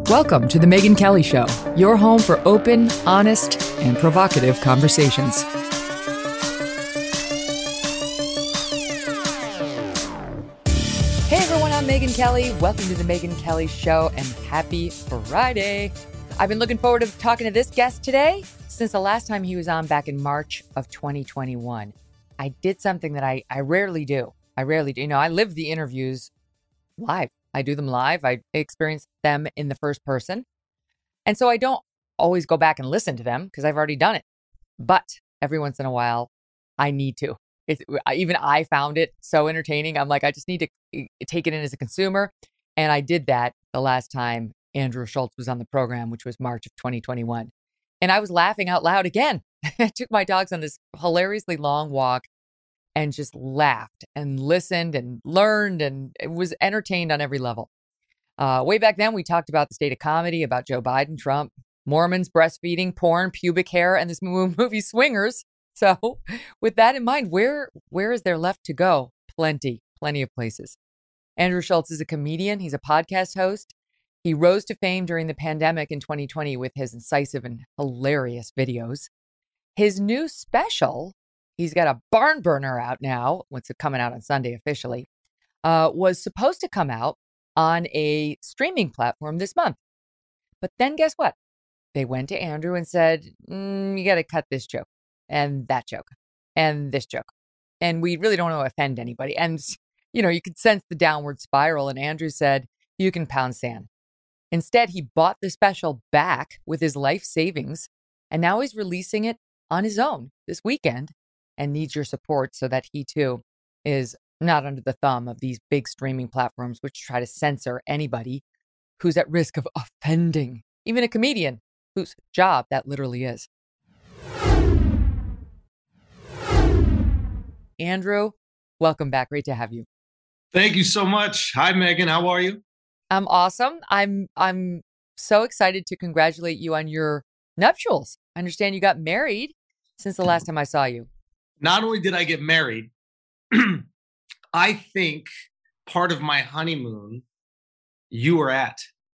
Welcome to The Megyn Kelly Show, your home for open, honest, and provocative conversations. Hey everyone, I'm Megyn Kelly. Welcome to The Megyn Kelly Show, and happy Friday. I've been looking forward to talking to this guest today since the last time he was on back in March of 2021. I did something that I rarely do. You know, I live the interviews live. I do them live. I experience them in the first person. And so I don't always go back and listen to them because I've already done it. But every once in a while, I need to. Even I found it so entertaining. I'm like, I just need to take it in as a consumer. And I did that the last time Andrew Schulz was on the program, which was March of 2021. And I was laughing out loud again. I took my dogs on this hilariously long walk and just laughed and listened and learned and was entertained on every level. Way back then, we talked about the state of comedy, about Joe Biden, Trump, Mormons, breastfeeding, porn, pubic hair, and this movie Swingers. So with that in mind, where is there left to go? Plenty of places. Andrew Schulz is a comedian. He's a podcast host. He rose to fame during the pandemic in 2020 with his incisive and hilarious videos. His new special, he's got a barn burner out now, what's coming out on Sunday officially, was supposed to come out on a streaming platform this month. But then guess what? They went to Andrew and said, you got to cut this joke and that joke and this joke. And we really don't want to offend anybody. And, you know, you could sense the downward spiral. And Andrew said, you can pound sand. Instead, he bought the special back with his life savings. And now he's releasing it on his own this weekend and needs your support so that he too is not under the thumb of these big streaming platforms which try to censor anybody who's at risk of offending, even a comedian whose job that literally is. Andrew, welcome back. Great to have you. Thank you so much. Hi, Megyn. How are you? I'm awesome. I'm so excited to congratulate you on your nuptials. I understand you got married since the last time I saw you. Not only did I get married, I think part of my honeymoon you were at.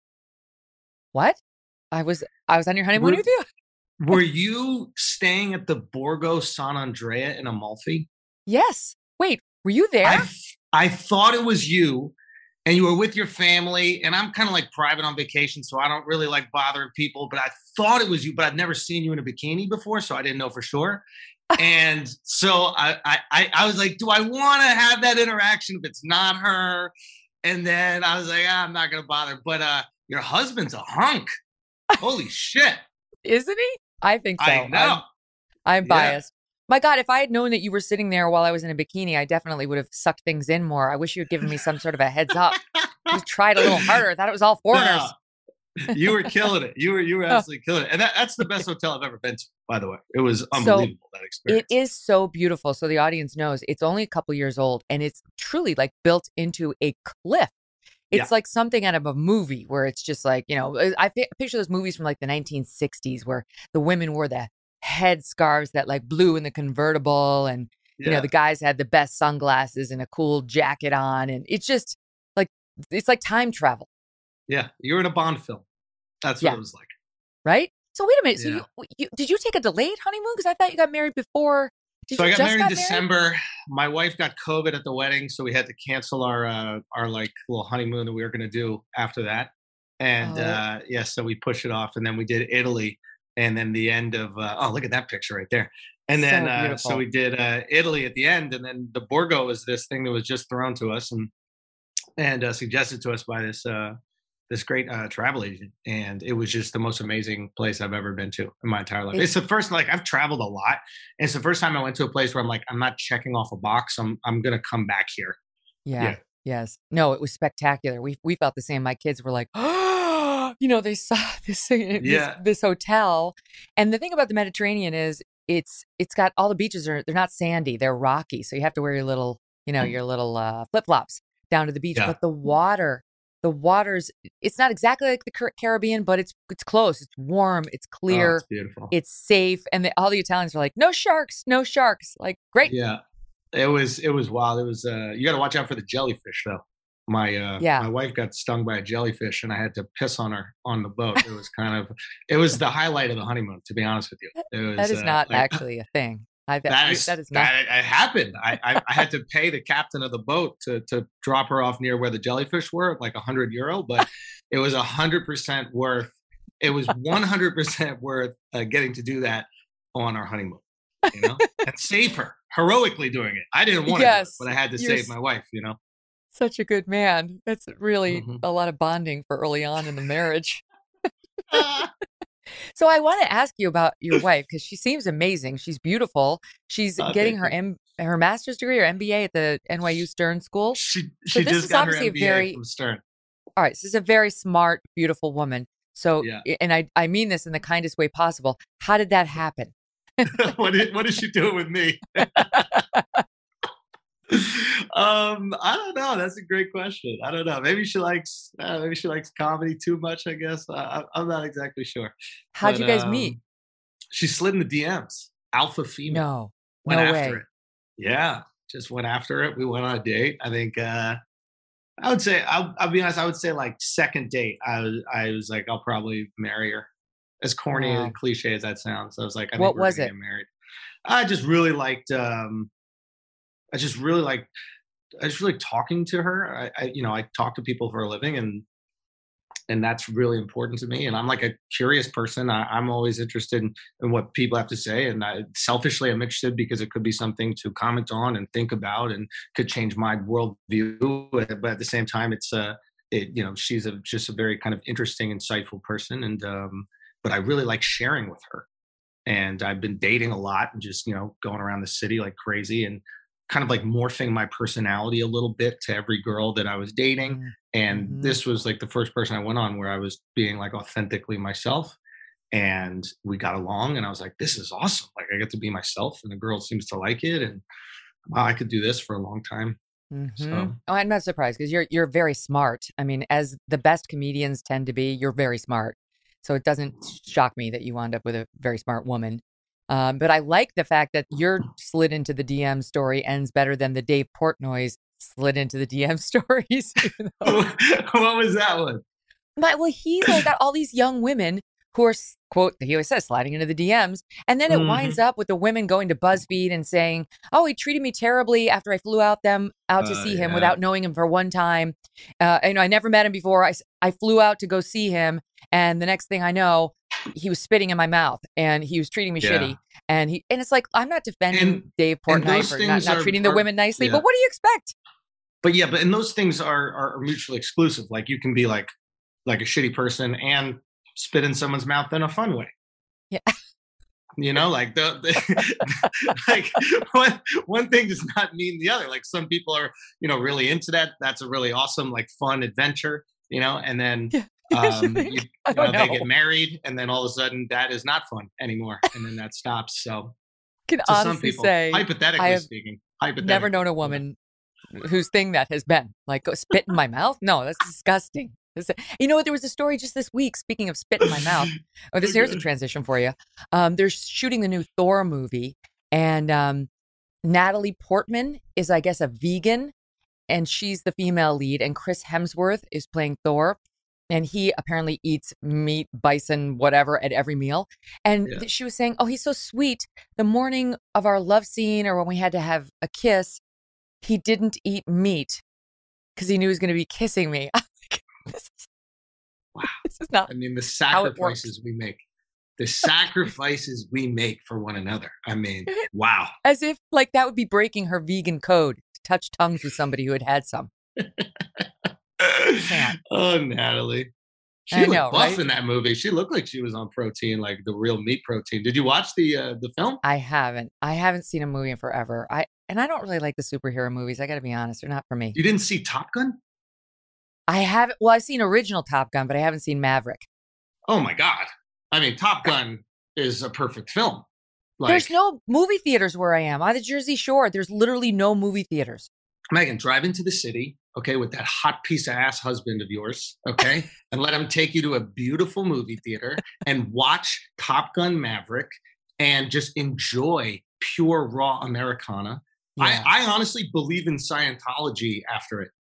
What? I was on your honeymoon with you? Were you staying at the Borgo San Andrea in Amalfi? Yes. Wait, were you there? I thought it was you, and you were with your family, and I'm kind of like private on vacation, so I don't really like bothering people, but I thought it was you, but I'd never seen you in a bikini before, so I didn't know for sure. And so I was like, do I want to have that interaction if it's not her? And then I was like, I'm not going to bother. But your husband's a hunk. Holy shit. Isn't he? I think so. I know. I'm biased. My God, if I had known that you were sitting there while I was in a bikini, I definitely would have sucked things in more. I wish you had given me some sort of a heads up. Just tried a little harder. I thought it was all foreigners. No. You were killing it. You were absolutely killing it. And that's the best hotel I've ever been to, by the way. It was unbelievable, that experience. It is so beautiful. So the audience knows it's only a couple years old and it's truly like built into a cliff. It's like something out of a movie where it's just like, you know, I picture those movies from like the 1960s where the women wore the head scarves that like blew in the convertible and, you know, the guys had the best sunglasses and a cool jacket on. And it's just like, it's like time travel. Yeah, you're in a Bond film. That's what it was like. Right? So wait a minute. So did you take a delayed honeymoon? Because I thought you got married before. I got married in December. My wife got COVID at the wedding, so we had to cancel our like little honeymoon that we were going to do after that. And so we pushed it off, and then we did Italy, and then the end of look at that picture right there. And then so we did Italy at the end, and then the Borgo was this thing that was just thrown to us and suggested to us by this great travel agent, and it was just the most amazing place I've ever been to in my entire life. It's the first, like, I've traveled a lot, and it's the first time I went to a place where I'm like, I'm not checking off a box. I'm gonna come back here. Yeah. Yes. No, it was spectacular. We felt the same. My kids were like, oh, you know, they saw this hotel, and the thing about the Mediterranean is it's got all the beaches they're not sandy, they're rocky, so you have to wear your little flip flops down to the beach, but the water's, it's not exactly like the Caribbean, but it's close. It's warm. It's clear. It's beautiful. It's safe. And all the Italians are like, no sharks, no sharks. Like, great. Yeah. It was wild. It was, you got to watch out for the jellyfish though. My wife got stung by a jellyfish, and I had to piss on her on the boat. It was the highlight of the honeymoon, to be honest with you. It That was is not like actually a thing. That is not. that it happened. I had to pay the captain of the boat to drop her off near where the jellyfish were, like €100, but it was 100% worth. It was 100% worth getting to do that on our honeymoon, and save her, heroically doing it. I didn't want to do it, but I had to save my wife. Such a good man. That's really Mhm. a lot of bonding for early on in the marriage. So I want to ask you about your wife because she seems amazing. She's beautiful. She's getting Thank you. her master's degree or MBA at the NYU Stern School. So She this just is got her obviously a MBA from Stern. all right. This is a very smart, beautiful woman. So, Yeah. and I mean this in the kindest way possible. How did that happen? What is she doing with me? I don't know. That's a great question. I don't know. Maybe she likes comedy too much. I guess I'm not exactly sure. How'd But you guys meet? she slid in the DMs. Alpha female No, went no after way. it. Yeah, just went after it. We went on a date. I think I would say I'll be honest. I would say like second date. I was like I'll probably marry her. As corny Wow. and cliche as that sounds, I was like I think What we're was gonna it? get married. I just really liked. I just really like I just really talking to her. I talk to people for a living, and that's really important to me. And I'm like a curious person. I'm always interested in what people have to say, and selfishly, I'm interested because it could be something to comment on and think about, and could change my worldview. But at the same time, she's just a very kind of interesting, insightful person, and but I really like sharing with her. And I've been dating a lot and just going around the city like crazy, and kind of like morphing my personality a little bit to every girl that I was dating. And Mm-hmm. this was like the first person I went on where I was being like authentically myself, and we got along, and I was like, this is awesome. Like I get to be myself, and the girl seems to like it, and wow, I could do this for a long time. Mm-hmm. So Oh, I'm not surprised because you're very smart. I mean, as the best comedians tend to be, you're very smart. So it doesn't shock me that you wound up with a very smart woman. But I like the fact that your slid into the DM story ends better than the Dave Portnoy's slid into the DM stories. what was that one? Well, he's like got all these young women who are, quote, he always says, sliding into the DMs. And then it winds Mhm. up with the women going to BuzzFeed and saying, oh, he treated me terribly after I flew out to see him Yeah. without knowing him for one time. I never met him before. I flew out to go see him. And the next thing I know, he was spitting in my mouth and he was treating me shitty. And it's like, I'm not defending And Dave Portnoy those for things not treating the women nicely, but what do you expect? But and those things are mutually exclusive. Like you can be like a shitty person and spit in someone's mouth in a fun way. Yeah. Like like one thing does not mean the other. Like some people are, really into that. That's a really awesome, like fun adventure, and then they get married, and then all of a sudden that is not fun anymore, and then that stops. So Can to some honestly people, say, hypothetically speaking, never known a woman whose thing that has been like go spit in my mouth. No, that's disgusting. You know what? There was a story just this week. Speaking of spit in my mouth, here's a transition for you. They're shooting the new Thor movie, and Natalie Portman is, I guess, a vegan, and she's the female lead. And Chris Hemsworth is playing Thor, and he apparently eats meat, bison, whatever, at every meal. And she was saying, "Oh, he's so sweet. The morning of our love scene, or when we had to have a kiss, he didn't eat meat because he knew he was going to be kissing me." Wow. This is not. I mean, the sacrifices we make. The sacrifices we make for one another. I mean, wow. As if like that would be breaking her vegan code to touch tongues with somebody who had some. Oh, Natalie. She looked buff in that movie. She looked like she was on protein, like the real meat protein. Did you watch the film? I haven't. I haven't seen a movie in forever. I don't really like the superhero movies. I got to be honest. They're not for me. You didn't see Top Gun? I haven't. Well, I've seen original Top Gun, but I haven't seen Maverick. Oh my God. I mean, Top Gun is a perfect film. There's no movie theaters where I am. On the Jersey Shore, there's literally no movie theaters. Megan, drive into the city, okay, with that hot piece of ass husband of yours, okay, and let him take you to a beautiful movie theater and watch Top Gun Maverick and just enjoy pure raw Americana. Yeah. I honestly believe in Scientology after it.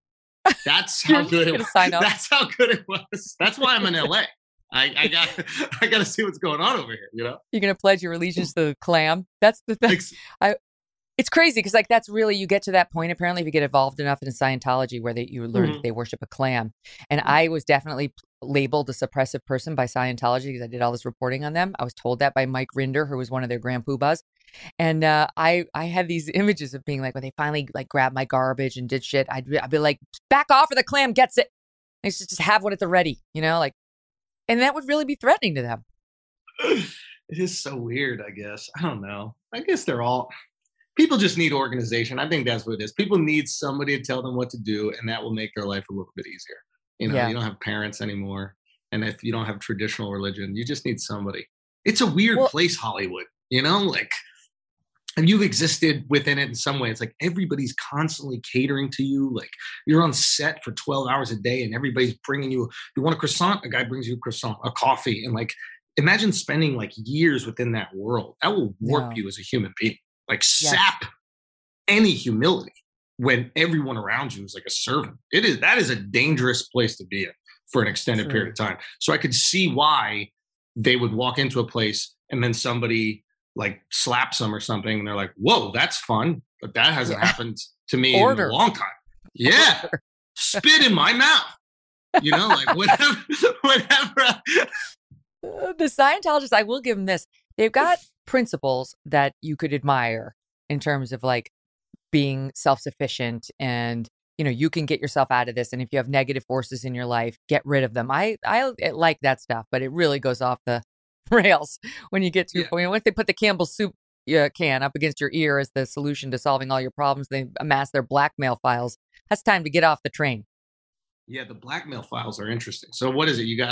That's how good it was. Sign up. That's how good it was. That's why I'm in LA. I got I got to see what's going on over here. You know, you're gonna pledge your allegiance to the clam. That's the thing. It's crazy because like that's really you get to that point apparently if you get involved enough in Scientology where you learn that they worship a clam. And I was definitely labeled a suppressive person by Scientology because I did all this reporting on them. I was told that by Mike Rinder, who was one of their grand poobahs. And I had these images of being like when they finally like grabbed my garbage and did shit, I'd be like, back off or the clam gets it. They should just have one at the ready, you know, like, and that would really be threatening to them. It is so weird, I guess. I don't know. I guess people just need organization. I think that's what it is. People need somebody to tell them what to do, and that will make their life a little bit easier. You know, you don't have parents anymore. And if you don't have traditional religion, you just need somebody. It's a weird place, Hollywood, you know, like, and you've existed within it in some way. It's like everybody's constantly catering to you. Like you're on set for 12 hours a day and everybody's bringing you want a croissant? A guy brings you a croissant, a coffee. And like, imagine spending like years within that world. That will warp you as a human being. Like sap any humility when everyone around you is like a servant. That is a dangerous place to be in for an extended period of time. So I could see why they would walk into a place and then somebody like slaps them or something and they're like, whoa, that's fun. But that hasn't happened to me in a long time. Yeah. Spit in my mouth. You know, like whatever. The Scientologists, I will give them this. They've got principles that you could admire in terms of like being self-sufficient and, you know, you can get yourself out of this. And if you have negative forces in your life, get rid of them. I like that stuff, but it really goes off the rails when you get to once they put the Campbell's soup can up against your ear as the solution to solving all your problems. They amass their blackmail files. That's time to get off the train. Yeah, the blackmail files are interesting. So what is it? You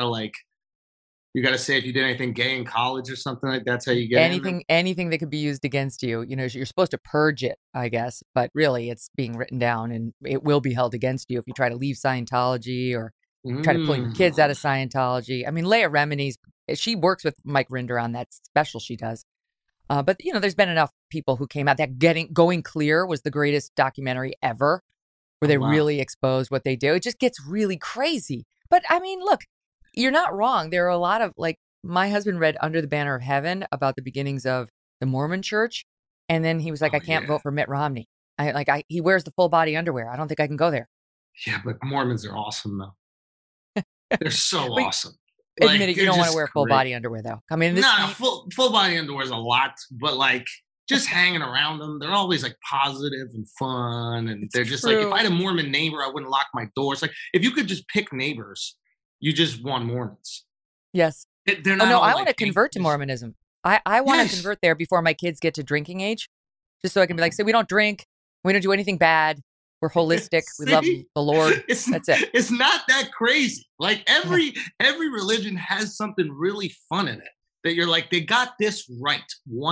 gotta say if you did anything gay in college or something like that's how you get anything that could be used against you. You know, you're supposed to purge it, I guess, but really it's being written down and it will be held against you if you try to leave Scientology or try to pull your kids out of Scientology. I mean, Leah Remini's, she works with Mike Rinder on that special she does. But, you know, there's been enough people who came out that Going Clear was the greatest documentary ever where they really exposed what they do. It just gets really crazy. But I mean, look, you're not wrong. There are a lot of like my husband read Under the Banner of Heaven about the beginnings of the Mormon church. And then he was like, I can't vote for Mitt Romney. He wears the full body underwear. I don't think I can go there. Yeah, but Mormons are awesome though. They're so awesome. Admit it, you don't want to wear full body underwear though. I mean, full body underwear is a lot, but like just hanging around them, they're always like positive and fun. And they're just like, if I had a Mormon neighbor, I wouldn't lock my doors. Like if you could just pick neighbors, you just want Mormons. Yes. They're not I want to convert to Mormonism. I want to convert there before my kids get to drinking age, just so I can be like, say, we don't drink, we don't do anything bad. We're holistic. We love the Lord. That's it. It's not that crazy. Like every religion has something really fun in it that you're like, they got this right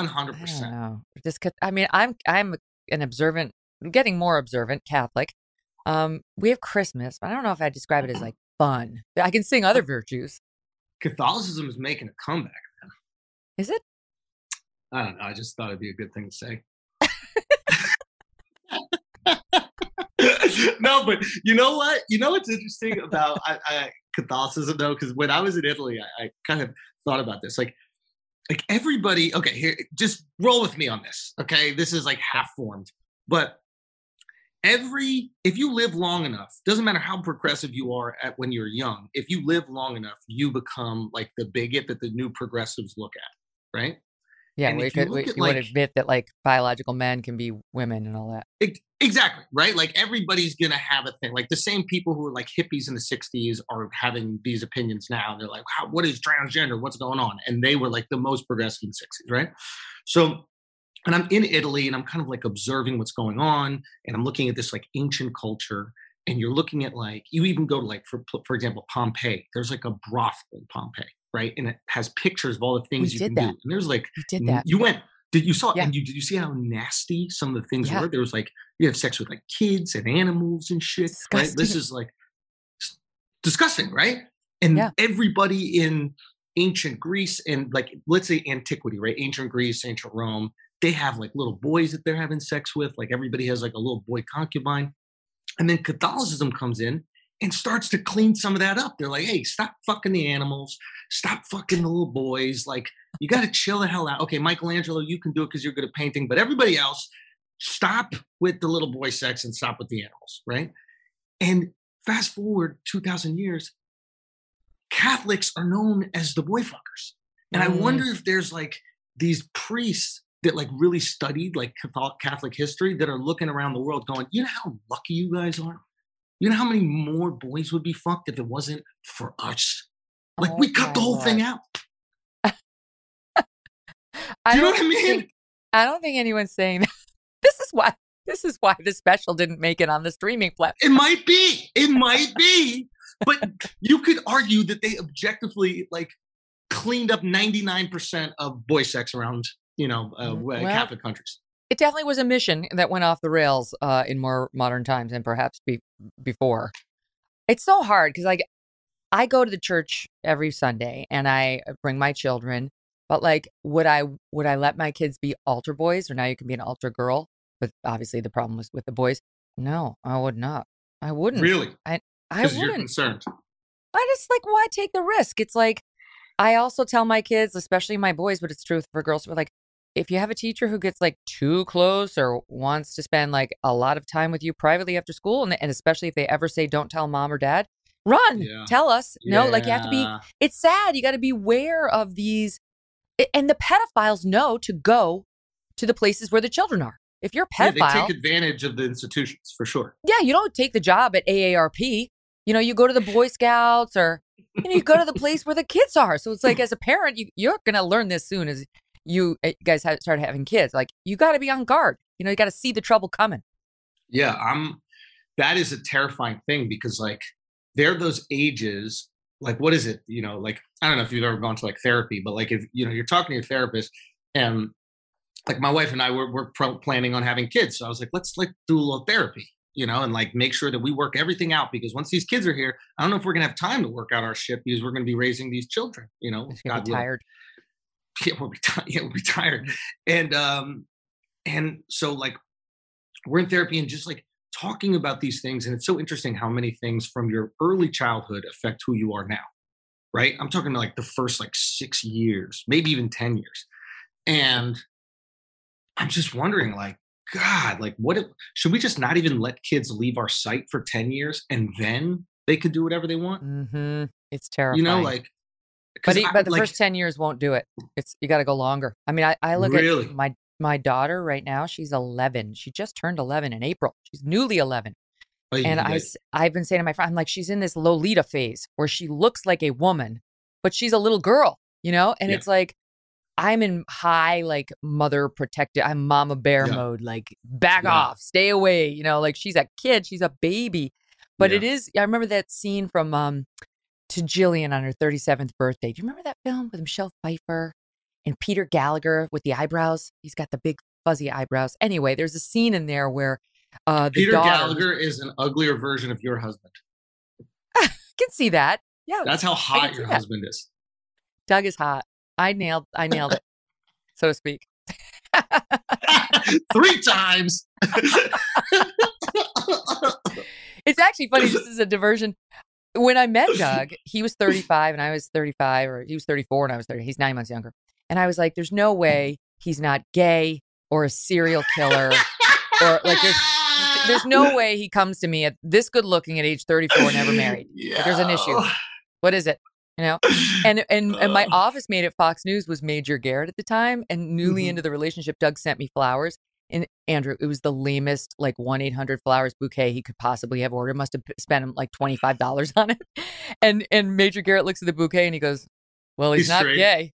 100%. I mean, I'm an observant, getting more observant Catholic. We have Christmas, but I don't know if I'd describe it as like fun. I can sing other virtues. Catholicism is making a comeback, man. Is it? I don't know. I just thought it'd be a good thing to say. No, but you know what? You know what's interesting about Catholicism, though? Because when I was in Italy, I kind of thought about this. Like everybody, okay, here, just roll with me on this, okay? This is like half formed. But if you live long enough, doesn't matter how progressive you are when you're young, if you live long enough, you become like the bigot that the new progressives look at, right? Yeah, you would admit that like biological men can be women and all that. Exactly, right? Like everybody's going to have a thing. Like the same people who were like hippies in the 60s are having these opinions now. They're like, what is transgender? What's going on? And they were like the most progressive in the 60s, right? So, and I'm in Italy and I'm kind of like observing what's going on. And I'm looking at this like ancient culture. And you're looking at like, you even go to like, for example, Pompeii. There's like a brothel in Pompeii. Right. And it has pictures of all the things you can do. And there's like, you did that. Did you see how nasty some of the things were? There was like, you have sex with like kids and animals and shit. Disgusting. Right. This is like disgusting. Right. And everybody in ancient Greece and like, let's say antiquity, right? Ancient Greece, ancient Rome, they have like little boys that they're having sex with. Like everybody has like a little boy concubine. And then Catholicism comes in and starts to clean some of that up. They're like, hey, stop fucking the animals. Stop fucking the little boys. Like, you got to chill the hell out. Okay, Michelangelo, you can do it because you're good at painting. But everybody else, stop with the little boy sex and stop with the animals, right? And fast forward 2,000 years, Catholics are known as the boy fuckers. And I wonder if there's like these priests that like really studied like Catholic history that are looking around the world going, you know how lucky you guys are? You know how many more boys would be fucked if it wasn't for us? Like, we cut the whole thing out. Do you know what I mean? I don't think anyone's saying that. This is why the special didn't make it on the streaming platform. It might be. But you could argue that they objectively like cleaned up 99% of boy sex around, Catholic countries. It definitely was a mission that went off the rails in more modern times and perhaps before. It's so hard because I go to the church every Sunday and I bring my children, but like, would I let my kids be altar boys, or now you can be an altar girl? But obviously the problem was with the boys. No, I would not. I wouldn't. Really? I wouldn't. You're concerned. I just like, why take the risk? It's like, I also tell my kids, especially my boys, but it's true for girls, we're like, if you have a teacher who gets like too close or wants to spend like a lot of time with you privately after school, and especially if they ever say, don't tell mom or dad, run, tell us. No, like you have to be, it's sad. You got to be aware of these. And the pedophiles know to go to the places where the children are. If you're a pedophile. They take advantage of the institutions for sure. Yeah, you don't take the job at AARP. You go to the Boy Scouts, or you go to the place where the kids are. So it's like, as a parent, you're going to learn this soon as you guys start having kids. Like, you got to be on guard. You got to see the trouble coming. Yeah, that is a terrifying thing because like they're those ages. Like, what is it? Like, I don't know if you've ever gone to like therapy, but like if you're talking to your therapist, and like my wife and I we're planning on having kids, so I was like, let's like do a little therapy, and like make sure that we work everything out, because once these kids are here, I don't know if we're gonna have time to work out our shit because we're gonna be raising these children. God be tired. Yeah, we'll be tired. And so like we're in therapy and just like talking about these things, and it's so interesting how many things from your early childhood affect who you are now, right? I'm talking like the first like 6 years, maybe even 10 years. And I'm just wondering, like, God, like should we just not even let kids leave our sight for 10 years and then they could do whatever they want? Mm-hmm. It's terrifying. But the first 10 years won't do it. You got to go longer. I mean, I look at my daughter right now. She's 11. She just turned 11 in April. She's newly 11. And I've been saying to my friend, I'm like, she's in this Lolita phase where she looks like a woman, but she's a little girl, And it's like, I'm in high, like, mother protective. I'm mama bear mode, like, back off, stay away. Like, she's a kid. She's a baby. But it is, I remember that scene from To Jillian on her 37th birthday. Do you remember that film with Michelle Pfeiffer and Peter Gallagher with the eyebrows? He's got the big fuzzy eyebrows. Anyway, there's a scene in there where Peter Gallagher is an uglier version of your husband. I can see that. Yeah. That's how hot your husband is. Doug is hot. I nailed it, so to speak. 3 times. It's actually funny. This is a diversion. When I met Doug, he was 35 and I was 35, or he was 34 and I was 30. He's 9 months younger. And I was like, there's no way he's not gay or a serial killer, or like there's no way he comes to me at this good looking at age 34, never married. Yeah. Like, there's an issue. What is it? And my office mate at Fox News was Major Garrett at the time, and newly into the relationship, Doug sent me flowers. And Andrew, it was the lamest, like 1-800-Flowers bouquet he could possibly have ordered. Must have spent him like $25 on it. And Major Garrett looks at the bouquet and he goes, "Well, he's not straight. Gay."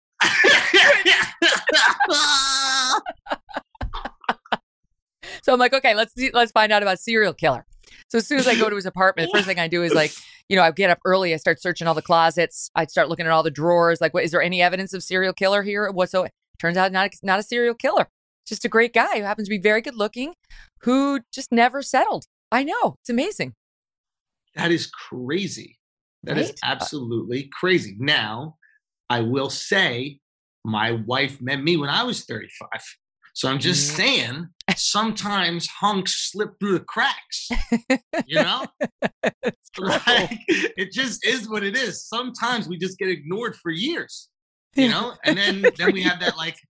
So I'm like, okay, let's find out about serial killer. So as soon as I go to his apartment, the first thing I do is like, I get up early. I start searching all the closets. I start looking at all the drawers. Like, is there any evidence of serial killer here? Whatsoever? Turns out not a serial killer. Just a great guy who happens to be very good looking, who just never settled. I know. It's amazing. That is crazy. That is absolutely crazy. Now, I will say my wife met me when I was 35. So I'm just saying, sometimes hunks slip through the cracks, you know? Like, it just is what it is. Sometimes we just get ignored for years, you know? And then we have that, like,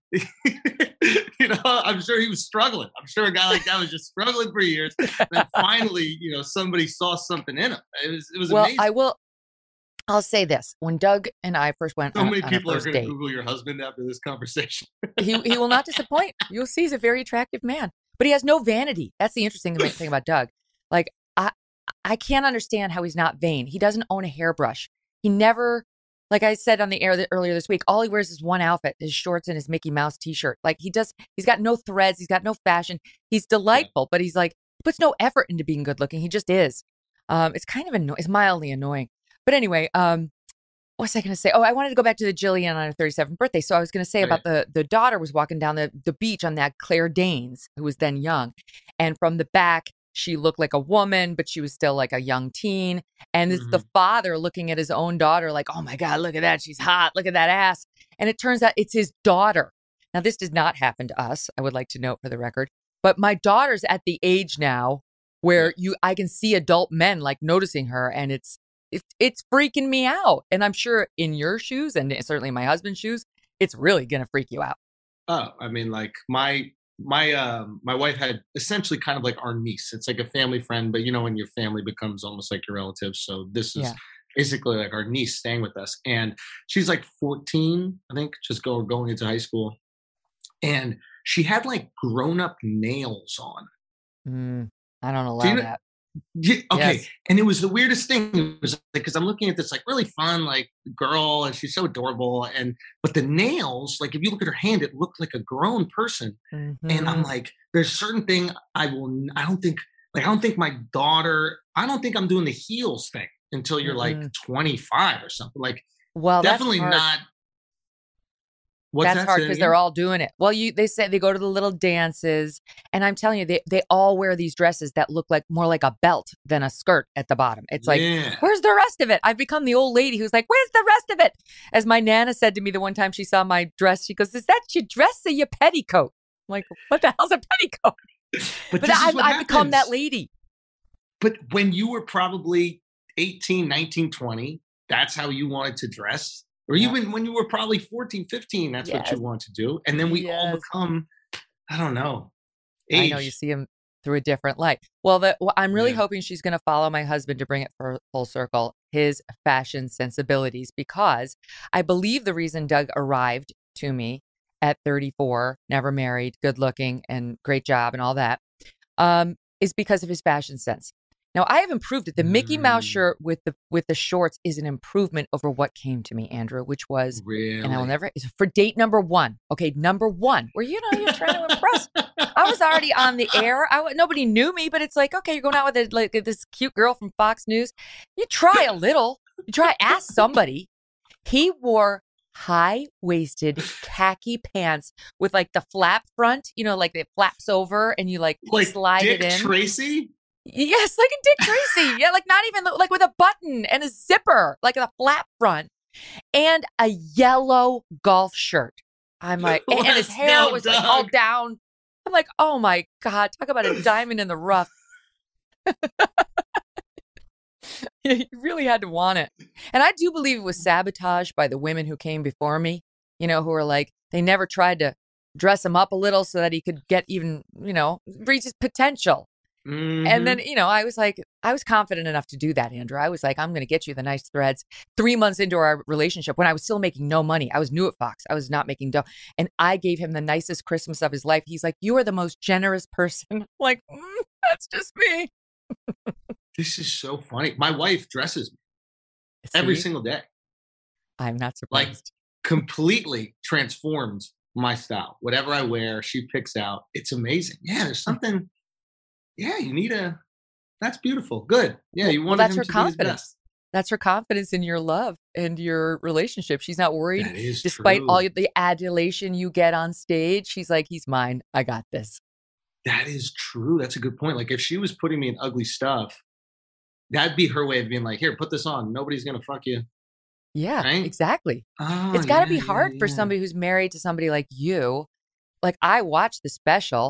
you know, I'm sure he was struggling. I'm sure a guy like that was just struggling for years. Then finally, you know, somebody saw something in him. It was well, amazing. I'll say this. When Doug and I first went So on, many on a people are first going to date, Google your husband after this conversation. he will not disappoint. You'll see he's a very attractive man, but he has no vanity. That's the interesting thing about Doug. Like, I can't understand how he's not vain. He doesn't own a hairbrush. He never, like I said on the air earlier this week, all he wears is one outfit, his shorts and his Mickey Mouse t-shirt. Like, he's got no threads. He's got no fashion. He's delightful, but he's like, puts no effort into being good looking. He just is. It's kind of it's mildly annoying. But anyway, what was I going to say? Oh, I wanted to go back to the Jillian on her 37th birthday. So I was going to say about the daughter was walking down the beach on that Claire Danes, who was then young. And from the back, she looked like a woman, but she was still like a young teen. And it's the father looking at his own daughter like, oh my God, look at that. She's hot. Look at that ass. And it turns out it's his daughter. Now, this does not happen to us, I would like to note for the record. But my daughter's at the age now where I can see adult men like noticing her, and it's freaking me out. And I'm sure in your shoes, and certainly in my husband's shoes, it's really going to freak you out. Oh, I mean, like my wife had essentially kind of like our niece. It's like a family friend, but you know, when your family becomes almost like your relatives. So this is basically like our niece staying with us. And she's like 14, I think, just going into high school. And she had like grown up nails on. I don't allow that. Yeah, okay. Yes. And it was the weirdest thing. It was like, because I'm looking at this like really fun, like girl, and she's so adorable. But the nails, like if you look at her hand, it looked like a grown person. And I'm like, there's certain thing I don't think my daughter, I don't think I'm doing the heels thing until you're like 25 or something. Like, well, definitely not. That's hard because they're all doing it. Well, they say they go to the little dances, and I'm telling you, they all wear these dresses that look like more like a belt than a skirt at the bottom. It's like, where's the rest of it? I've become the old lady who's like, where's the rest of it? As my Nana said to me the one time she saw my dress, she goes, is that your dress or your petticoat? I'm like, what the hell's a petticoat? But I've become that lady. But when you were probably 18, 19, 20, that's how you wanted to dress. Or even when you were probably 14, 15, that's what you want to do. And then we all become, I don't know, age. I know, you see him through a different light. Well, I'm really hoping she's going to follow my husband to bring it full circle, his fashion sensibilities, because I believe the reason Doug arrived to me at 34, never married, good looking, and great job and all that, is because of his fashion sense. Now, I have improved it. The Mickey Mouse shirt with the shorts is an improvement over what came to me, Andrew, which was, and I will never, for date number one. Okay, number one, where you're trying to impress. I was already on the air. Nobody knew me, but it's like, okay, you're going out with this cute girl from Fox News. You try a little. Ask somebody. He wore high-waisted khaki pants with like the flap front, like it flaps over and you like slide Dick it in. Tracy? Yes, like a Dick Tracy. Yeah, like not even like with a button and a zipper, like a flap front, and a yellow golf shirt. I'm like, and his hair was like all down. I'm like, oh my God, talk about a diamond in the rough. You really had to want it. And I do believe it was sabotage by the women who came before me, who were like, they never tried to dress him up a little so that he could get even, reach his potential. And then, I was confident enough to do that, Andrew. I was like, I'm going to get you the nice threads. 3 months into our relationship, when I was still making no money, I was new at Fox. I was not making dough. And I gave him the nicest Christmas of his life. He's like, you are the most generous person. I'm like, that's just me. This is so funny. My wife dresses me every single day. I'm not surprised. Like, completely transforms my style. Whatever I wear, she picks out. It's amazing. Yeah, there's something... Yeah, that's beautiful. Good. Yeah, you want that's her confidence. That's her confidence in your love and your relationship. She's not worried. That is despite true. All the adulation you get on stage. She's like, he's mine. I got this. That is true. That's a good point. Like if she was putting me in ugly stuff, that'd be her way of being like, here, put this on. Nobody's going to fuck you. Yeah, right? Exactly. It's got to be hard for somebody who's married to somebody like you. Like I watched the special.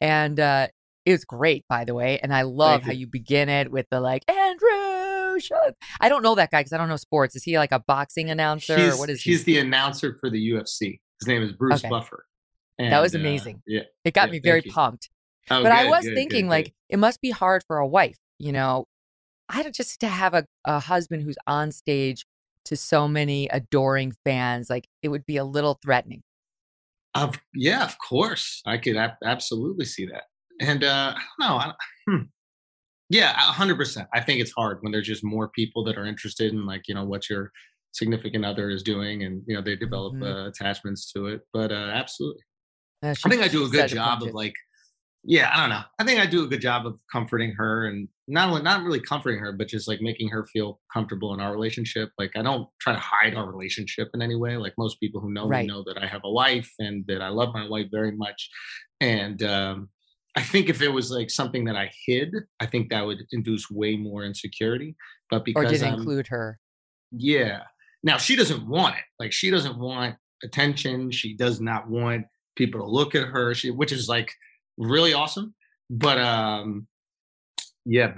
And it was great, by the way. And I love how you begin it with the like, Andrew Schultz. I don't know that guy because I don't know sports. Is he like a boxing announcer or what is he? He's the announcer for the UFC. His name is Bruce Buffer. And, that was amazing. Yeah, it got me very pumped. Oh, but I was thinking like, it must be hard for a wife, you know, just to have a husband who's on stage to so many adoring fans. Like it would be a little threatening. Yeah, of course. I could absolutely see that. And I don't know. Yeah, 100%. I think it's hard when there's just more people that are interested in like, you know, what your significant other is doing and, you know, they develop attachments to it. But absolutely. I think I do a good job of like, yeah, I don't know. I think I do a good job of comforting her and not really comforting her, but just like making her feel comfortable in our relationship. Like I don't try to hide our relationship in any way. Like most people who know me know that I have a wife and that I love my wife very much. And I think if it was like something that I hid, I think that would induce way more insecurity. But because or did include her. Yeah. Now she doesn't want it. Like she doesn't want attention. She does not want people to look at her. Which is like really awesome. But yeah,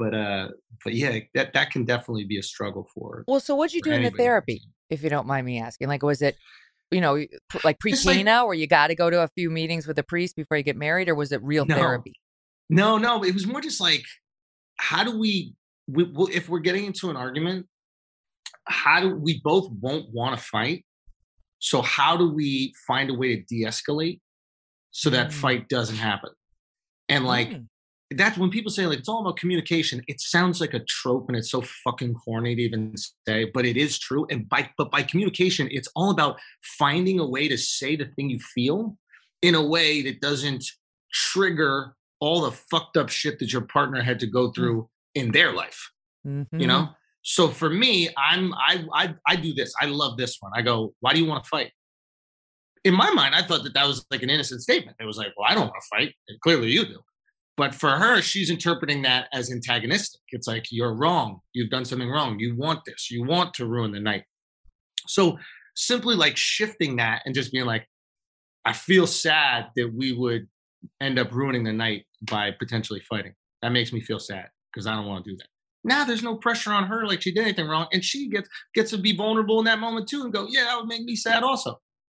that can definitely be a struggle for her. Well, so what'd you do in the therapy, if you don't mind me asking? Like, was it, you know, like pre-Cana where you got to go to a few meetings with a priest before you get married, or was it real therapy? No, it was more just like, how do we if we're getting into an argument, how do we both won't want to fight? So how do we find a way to de-escalate so that fight doesn't happen? And like, that's when people say like, it's all about communication. It sounds like a trope and it's so fucking corny to even say, but it is true. And by communication, it's all about finding a way to say the thing you feel in a way that doesn't trigger all the fucked up shit that your partner had to go through in their life, you know? So for me, I do this. I love this one. I go, why do you want to fight? In my mind, I thought that was like an innocent statement. It was like, well, I don't want to fight. And clearly you do. But for her, she's interpreting that as antagonistic. It's like, you're wrong. You've done something wrong. You want this. You want to ruin the night. So simply like shifting that and just being like, I feel sad that we would end up ruining the night by potentially fighting. That makes me feel sad because I don't want to do that. Now there's no pressure on her like she did anything wrong. And she gets to be vulnerable in that moment too and go, yeah, that would make me sad also.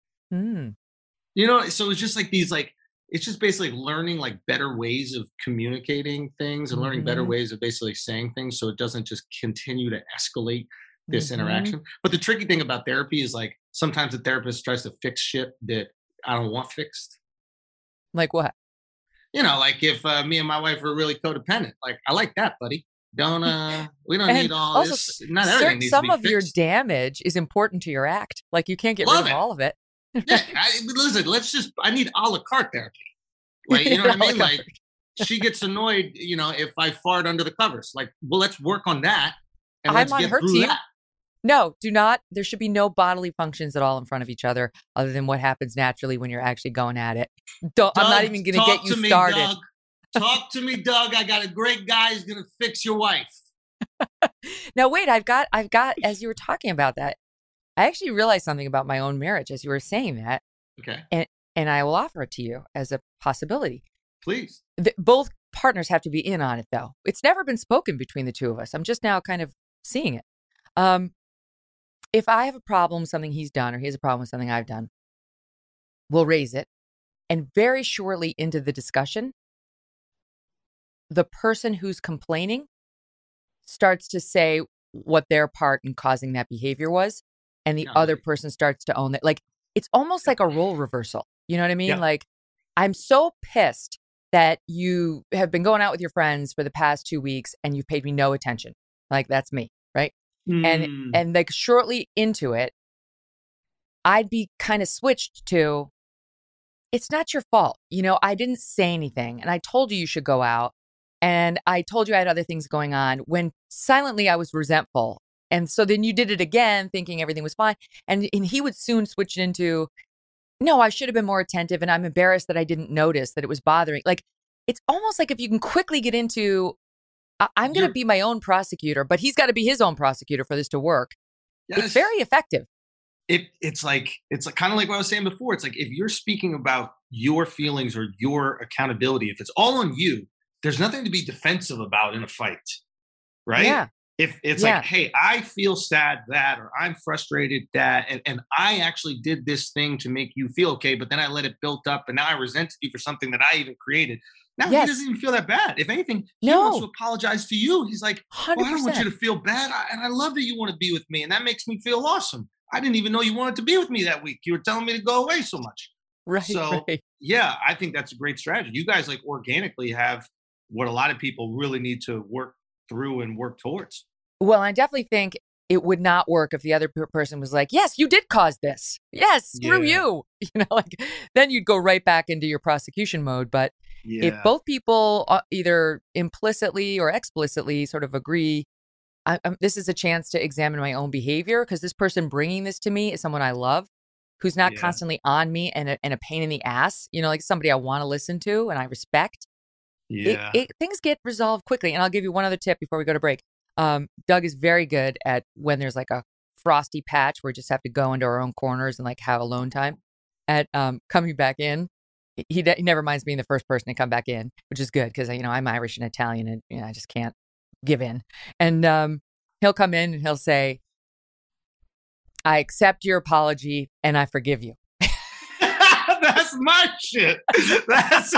You know, so it's just like these like, it's just basically learning like better ways of communicating things and learning better ways of basically saying things so it doesn't just continue to escalate this interaction. But the tricky thing about therapy is like sometimes the therapist tries to fix shit that I don't want fixed. Like what? You know, like if me and my wife are really codependent, like I like that, buddy. We don't need all also, this. Not everything needs to be fixed. Some of your damage is important to your act. Like you can't get rid of all of it. Yeah, listen, I need a la carte therapy. Like, you know what I mean? Like she gets annoyed, you know, if I fart under the covers. Like, well, let's work on that. And let's get through that. No, do not. There should be no bodily functions at all in front of each other other than what happens naturally when you're actually going at it. I'm not even going to get you started. Doug. Talk to me, Doug. I got a great guy who's going to fix your wife. Now, wait, I've got, as you were talking about that, I actually realized something about my own marriage as you were saying that. Okay. And I will offer it to you as a possibility. Please. Both partners have to be in on it, though. It's never been spoken between the two of us. I'm just now kind of seeing it. If I have a problem with something he's done or he has a problem with something I've done, we'll raise it. And very shortly into the discussion, the person who's complaining starts to say what their part in causing that behavior was. And the other person starts to own it. Like, it's almost like a role reversal. You know what I mean? Yeah. Like, I'm so pissed that you have been going out with your friends for the past 2 weeks and you've paid me no attention. Like, that's me, right? And like shortly into it, I'd be kind of switched to, it's not your fault. You know, I didn't say anything and I told you should go out and I told you I had other things going on when silently I was resentful. And so then you did it again, thinking everything was fine. And he would soon switch it into, no, I should have been more attentive. And I'm embarrassed that I didn't notice that it was bothering. Like, it's almost like if you can quickly get into, I'm going to be my own prosecutor, but he's got to be his own prosecutor for this to work. Yes. It's very effective. it's like kind of like what I was saying before. It's like if you're speaking about your feelings or your accountability, if it's all on you, there's nothing to be defensive about in a fight, right? Yeah. If it's Yeah. like, hey, I feel sad that, or I'm frustrated that, and I actually did this thing to make you feel okay, but then I let it build up, and now I resented you for something that I even created. Now he Yes. doesn't even feel that bad. If anything, he No. wants to apologize to you. He's like, well, I don't want you 100%. to feel bad, and I love that you want to be with me, and that makes me feel awesome. I didn't even know you wanted to be with me that week. You were telling me to go away so much. Right. So Right. yeah, I think that's a great strategy. You guys like organically have what a lot of people really need to work through and work towards. Well, I definitely think it would not work if the other person was like, yes, you did cause this. Yes, screw Yeah. you. You know, like then you'd go right back into your prosecution mode. But if Yeah. both people either implicitly or explicitly sort of agree, this is a chance to examine my own behavior because this person bringing this to me is someone I love, who's not Yeah. constantly on me and a pain in the ass, you know, like somebody I want to listen to and I respect. Yeah. Things get resolved quickly. And I'll give you one other tip before we go to break. Doug is very good at when there's like a frosty patch where we just have to go into our own corners and like have alone time at coming back in. He never minds being the first person to come back in, which is good because, you know, I'm Irish and Italian and, you know, I just can't give in. And he'll come in and he'll say, I accept your apology and I forgive you. That's my shit. That's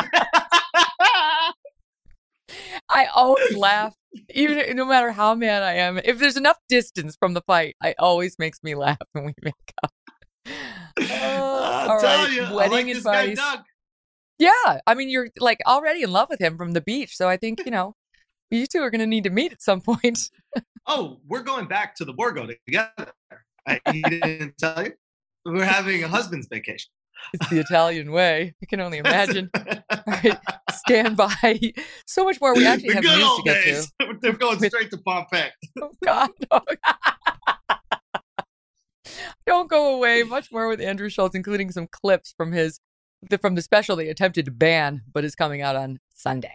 I always laugh, even no matter how mad I am. If there's enough distance from the fight, it always makes me laugh when we make up. I'll tell you, I like this guy, Doug. Yeah, I mean, you're like already in love with him from the beach, so I think you know you two are going to need to meet at some point. Oh, we're going back to the Borgo together. He didn't tell you. We're having a husband's vacation. It's the Italian way. I can only imagine. All right, stand by. So much more. We actually The have good news to old get days. to. They're going straight to Pompeii. Oh God! Oh. Don't go away. Much more with Andrew Schulz, including some clips from the special they attempted to ban, but is coming out on Sunday.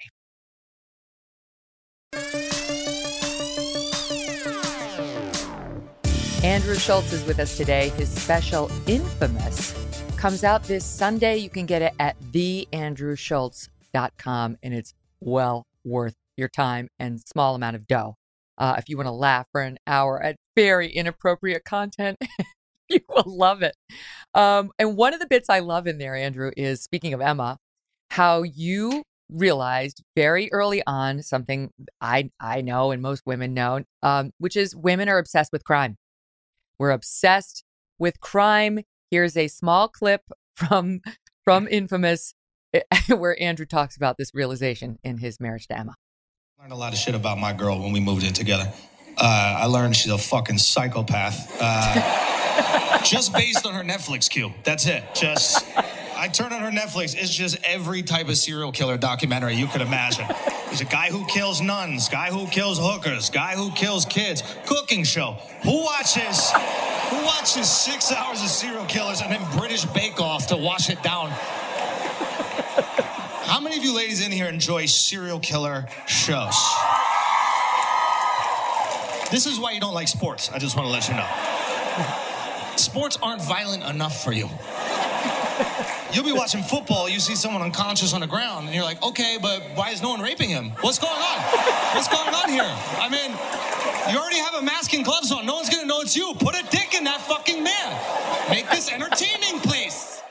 Andrew Schulz is with us today. His special, Infamous, comes out this Sunday. You can get it at theandrewschulz.com, and it's well worth your time and small amount of dough. If you want to laugh for an hour at very inappropriate content, you will love it. And one of the bits I love in there, Andrew, is speaking of Emma, how you realized very early on something I know and most women know, which is women are obsessed with crime. We're obsessed with crime. Here's a small clip from Infamous where Andrew talks about this realization in his marriage to Emma. I learned a lot of shit about my girl when we moved in together. I learned she's a fucking psychopath. Just based on her Netflix queue. That's it. I turn on her Netflix. It's just every type of serial killer documentary you could imagine. There's a guy who kills nuns, guy who kills hookers, guy who kills kids, cooking show. Who watches 6 hours of serial killers and then British Bake Off to wash it down? How many of you ladies in here enjoy serial killer shows? This is why you don't like sports. I just want to let you know. Sports aren't violent enough for you. You'll be watching football, you see someone unconscious on the ground, and you're like, okay, but why is no one raping him? What's going on? What's going on here? I mean, you already have a mask and gloves on. No one's going to know it's you. Put a dick in that fucking man. Make this entertaining, please.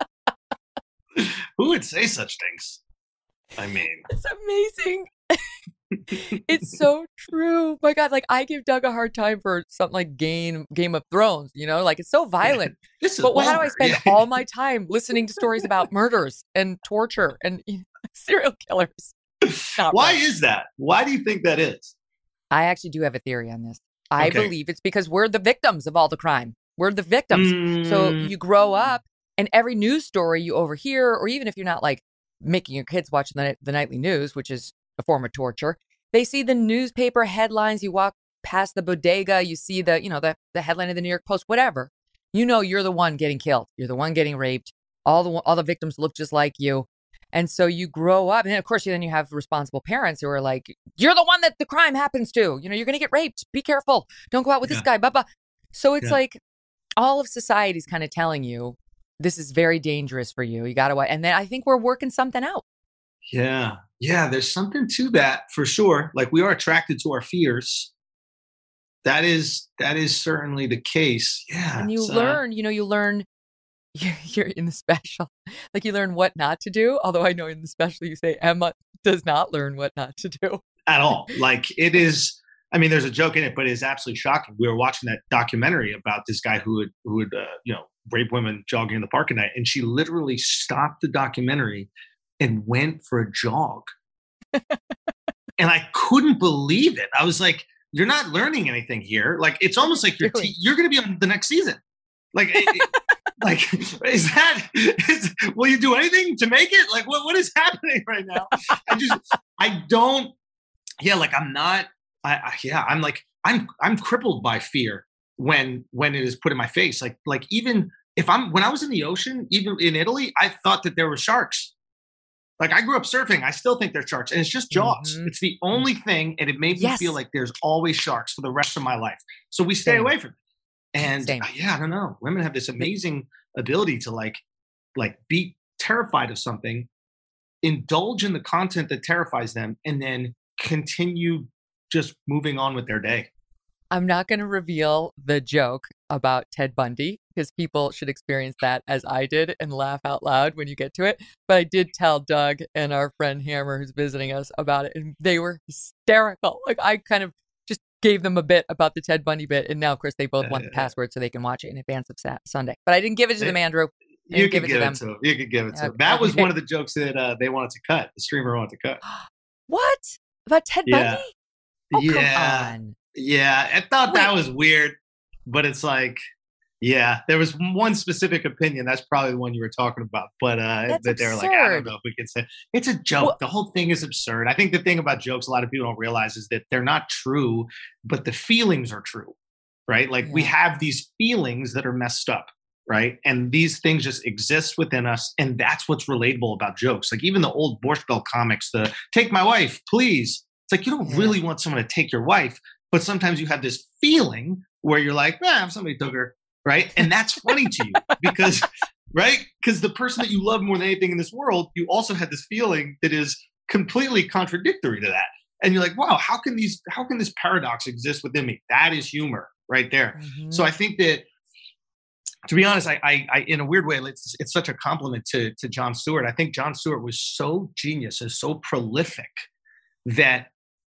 Who would say such things? I mean, It's amazing. It's so true. My God, like I give Doug a hard time for something like Game of Thrones, you know, like it's so violent. this is But how do I vulgar. spend Yeah. all my time listening to stories about murders and torture and serial killers? Not Why right. is that? Why do you think that is? I actually do have a theory on this. I Okay. believe it's because we're the victims of all the crime. We're the victims. So you grow up and every news story you overhear, or even if you're not like making your kids watch the nightly news, which is a form of torture, they see the newspaper headlines. You walk past the bodega, you see the headline of the New York Post, whatever. You know, you're the one getting killed. You're the one getting raped. All the victims look just like you. And so you grow up, and of course, then you have responsible parents who are like, "You're the one that the crime happens to. You know, you're going to get raped. Be careful. Don't go out with this guy." Blah blah. So it's Yeah. like, all of society's kind of telling you this is very dangerous for you. You got to, and then I think we're working something out. Yeah. Yeah. There's something to that for sure. Like we are attracted to our fears. That is certainly the case. Yeah. And you learn, you learn you're in the special, like you learn what not to do. Although I know in the special you say Emma does not learn what not to do. At all. Like it is, I mean, there's a joke in it, but it's absolutely shocking. We were watching that documentary about this guy who would rape women jogging in the park at night. And she literally stopped the documentary and went for a jog. And I couldn't believe it. I was like, you're not learning anything here. Like, it's almost like you're going to be on the next season. Like, like, will you do anything to make it? Like, what is happening right now? I'm crippled by fear when it is put in my face. Like even when I was in the ocean, even in Italy, I thought that there were sharks. Like I grew up surfing. I still think there's sharks, and it's just Jaws. Mm-hmm. It's the only thing, and it made me feel like there's always sharks for the rest of my life. So we stay away from it. And I don't know. Women have this amazing ability to like be terrified of something, indulge in the content that terrifies them, and then continue just moving on with their day. I'm not going to reveal the joke about Ted Bundy because people should experience that as I did and laugh out loud when you get to it. But I did tell Doug and our friend Hammer, who's visiting us, about it, and they were hysterical. Like I kind of just gave them a bit about the Ted Bundy bit, and now, of course, they both want the password so they can watch it in advance of Sunday. But I didn't give it to them, Andrew. You could give it to them. You could give it to them. That was one of the jokes that they wanted to cut. The streamer wanted to cut. What? About Ted Bundy? Oh, come on. Yeah, I thought that was weird, but it's like, yeah, there was one specific opinion. That's probably the one you were talking about, but that they were like, I don't know if we could say it's a joke. Well, the whole thing is absurd. I think the thing about jokes, a lot of people don't realize is that they're not true, but the feelings are true, right? Like we have these feelings that are messed up, right? And these things just exist within us, and that's what's relatable about jokes. Like even the old Borscht Belt comics, the "Take my wife, please." It's like you don't really want someone to take your wife. But sometimes you have this feeling where you're like, if somebody took her, right? And that's funny to you because, right? Because the person that you love more than anything in this world, you also had this feeling that is completely contradictory to that. And you're like, wow, how can this paradox exist within me? That is humor right there. Mm-hmm. So I think that, to be honest, I in a weird way, it's such a compliment to Jon Stewart. I think Jon Stewart was so genius and so prolific that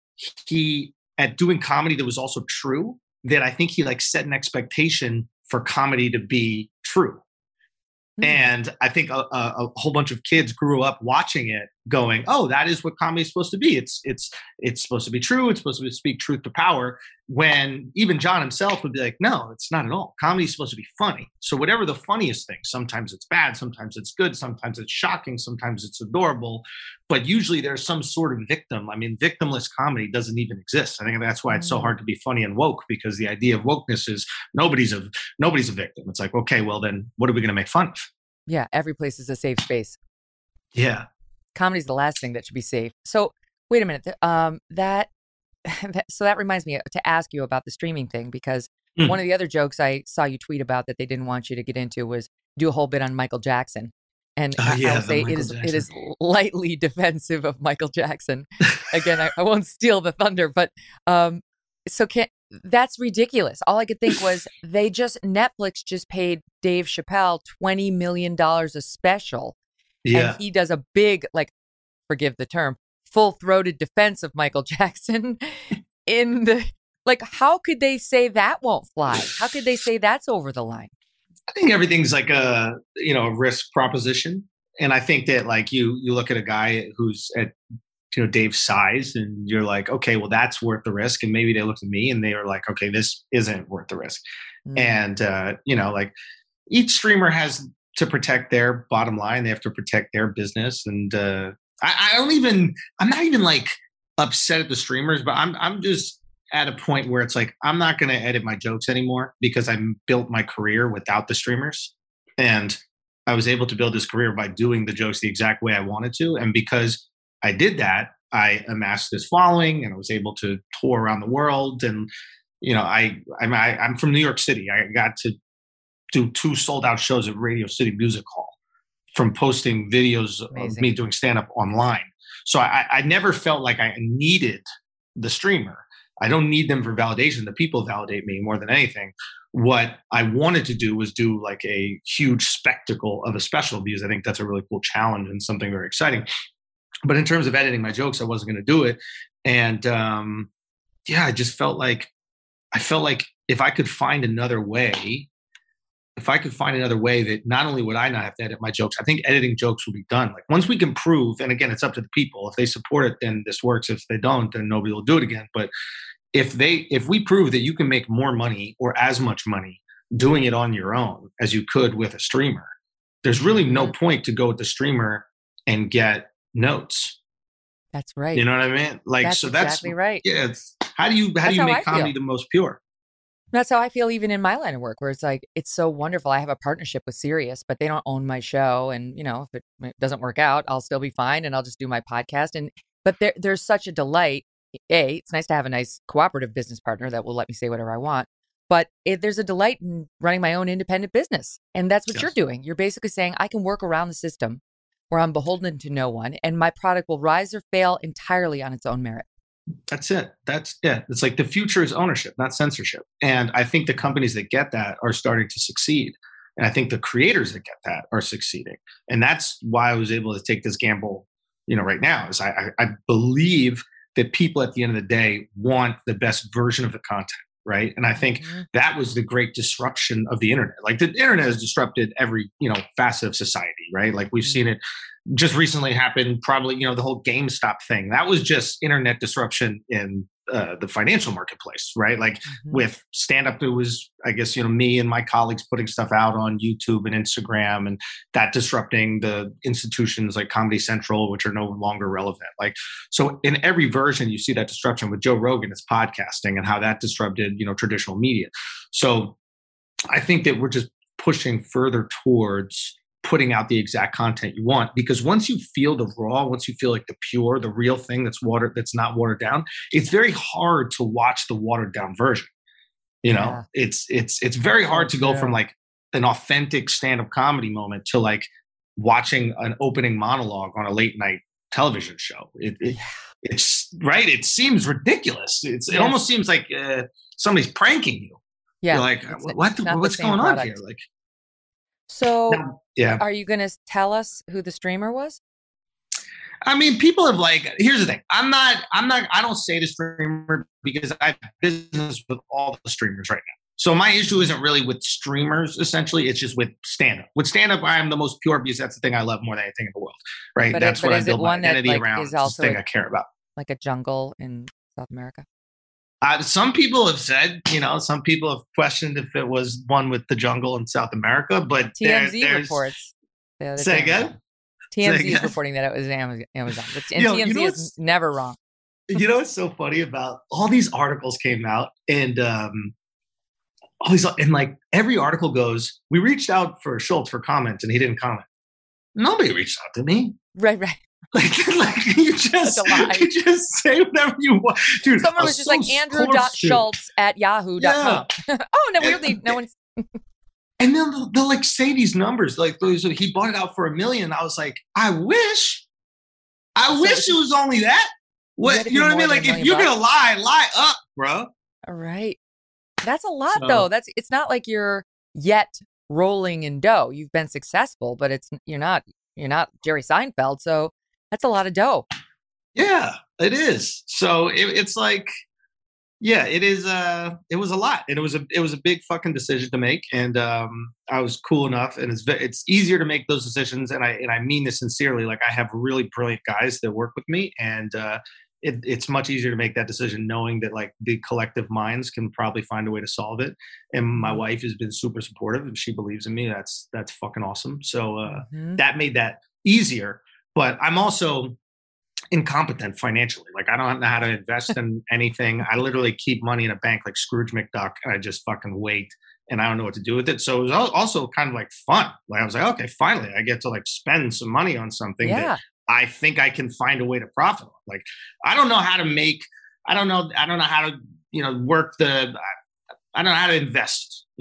he, at doing comedy that was also true, that I think he set an expectation for comedy to be true. Mm. And I think a whole bunch of kids grew up watching it going, oh, that is what comedy is supposed to be. It's supposed to be true. It's supposed to speak truth to power. When even John himself would be like, no, it's not at all. Comedy is supposed to be funny. So whatever the funniest thing, sometimes it's bad, sometimes it's good, sometimes it's shocking, sometimes it's adorable, but usually there's some sort of victim. I mean, victimless comedy doesn't even exist. I think that's why it's so hard to be funny and woke, because the idea of wokeness is nobody's a victim. It's like, okay, well then what are we going to make fun of? Yeah, every place is a safe space. Yeah. Comedy's the last thing that should be safe. So wait a minute. So that reminds me to ask you about the streaming thing, because one of the other jokes I saw you tweet about that they didn't want you to get into was do a whole bit on Michael Jackson. And I'll say it is lightly defensive of Michael Jackson. Again, I won't steal the thunder, but that's ridiculous. All I could think was Netflix just paid Dave Chappelle $20 million a special. Yeah. And he does a big, forgive the term, full-throated defense of Michael Jackson how could they say that won't fly? How could they say that's over the line? I think everything's like a risk proposition. And I think that you look at a guy who's at, Dave's size, and you're like, okay, well, that's worth the risk. And maybe they looked at me and they were like, okay, this isn't worth the risk. And, each streamer has to protect their bottom line. They have to protect their business. And I'm not even upset at the streamers, but I'm just at a point where it's like, I'm not going to edit my jokes anymore because I built my career without the streamers. And I was able to build this career by doing the jokes the exact way I wanted to. And because I did that, I amassed this following and I was able to tour around the world. And, I'm from New York City. I got to do 2 sold out shows at Radio City Music Hall from posting videos of me doing stand up online. So I never felt like I needed the streamer. I don't need them for validation. The people validate me more than anything. What I wanted to do was do like a huge spectacle of a special, because I think that's a really cool challenge and something very exciting. But in terms of editing my jokes, I wasn't going to do it. And I just felt like if I could find another way, that not only would I not have to edit my jokes, I think editing jokes will be done. Like once we can prove, and again, it's up to the people. If they support it, then this works. If they don't, then nobody will do it again. But if we prove that you can make more money or as much money doing it on your own as you could with a streamer, there's really no point to go with the streamer and get notes. That's right. You know what I mean? Like, that's exactly right. Yeah. How do you make comedy the most pure? That's how I feel even in my line of work, where it's like, it's so wonderful. I have a partnership with Sirius, but they don't own my show. And, if it doesn't work out, I'll still be fine. And I'll just do my podcast. But there's such a delight. It's nice to have a nice cooperative business partner that will let me say whatever I want. But there's a delight in running my own independent business. And that's what you're doing. You're basically saying, I can work around the system where I'm beholden to no one, and my product will rise or fail entirely on its own merit. That's it. It's like the future is ownership, not censorship. And I think the companies that get that are starting to succeed. And I think the creators that get that are succeeding. And that's why I was able to take this gamble, right now, is I believe that people at the end of the day want the best version of the content. Right. And I think that was the great disruption of the internet. Like the internet has disrupted every, facet of society. Right. Like we've seen it just recently happen, probably, the whole GameStop thing. That was just internet disruption in the financial marketplace. Right. Like with stand up, it was, I guess, me and my colleagues putting stuff out on YouTube and Instagram, and that disrupting the institutions like Comedy Central, which are no longer relevant. Like, so in every version, you see that disruption. With Joe Rogan, it's podcasting and how that disrupted, traditional media. So I think that we're just pushing further towards putting out the exact content you want, because once you feel the raw, once you feel like the pure, the real thing that's not watered down, it's very hard to watch the watered down version. It's very hard to go from like an authentic stand-up comedy moment to like watching an opening monologue on a late night television show. It's right. It seems ridiculous. It almost seems like somebody's pranking you. Yeah. You're like, what's going on here? Like, so are you going to tell us who the streamer was? I mean, people have here's the thing. I don't say the streamer because I have business with all the streamers right now. So my issue isn't really with streamers, essentially. It's just with stand-up. With stand-up, I am the most pure because that's the thing I love more than anything in the world, right? That's what I build my identity around. It's the thing I care about. Like a jungle in South America? Some people have said, some people have questioned if it was one with the jungle in South America, but TMZ reports. Say again? TMZ is reporting that it was Amazon. And TMZ is never wrong. What's so funny about all these articles came out, and every article goes, we reached out for Schultz for comments and he didn't comment. Nobody reached out to me. Right. Like you just say whatever you want. Dude, someone was just like Andrew.Schultz@yahoo.com. Yeah. Oh, no, weirdly, no one's. And then they'll like say these numbers, like he bought it out for $1 million. I was like, I wish it was only that. What, you know what I mean? Like if you're gonna lie up, bro. All right. That's a lot though. It's not like you're yet rolling in dough. You've been successful, but you're not Jerry Seinfeld. So that's a lot of dough. Yeah, it is. So it's like, yeah, it is. It was a lot, and it was a big fucking decision to make. And I was cool enough, and it's easier to make those decisions. And I mean this sincerely. Like I have really brilliant guys that work with me, and it's much easier to make that decision knowing that like the collective minds can probably find a way to solve it. And my wife has been super supportive, and she believes in me. That's fucking awesome. So that made that easier. But I'm also incompetent financially. Like I don't know how to invest in anything. I literally keep money in a bank like Scrooge McDuck, and I just fucking wait, and I don't know what to do with it. So it was also kind of like fun. Like I was like, okay, finally I get to like spend some money on something that I think I can find a way to profit on. Like I don't know how to work I don't know how to invest,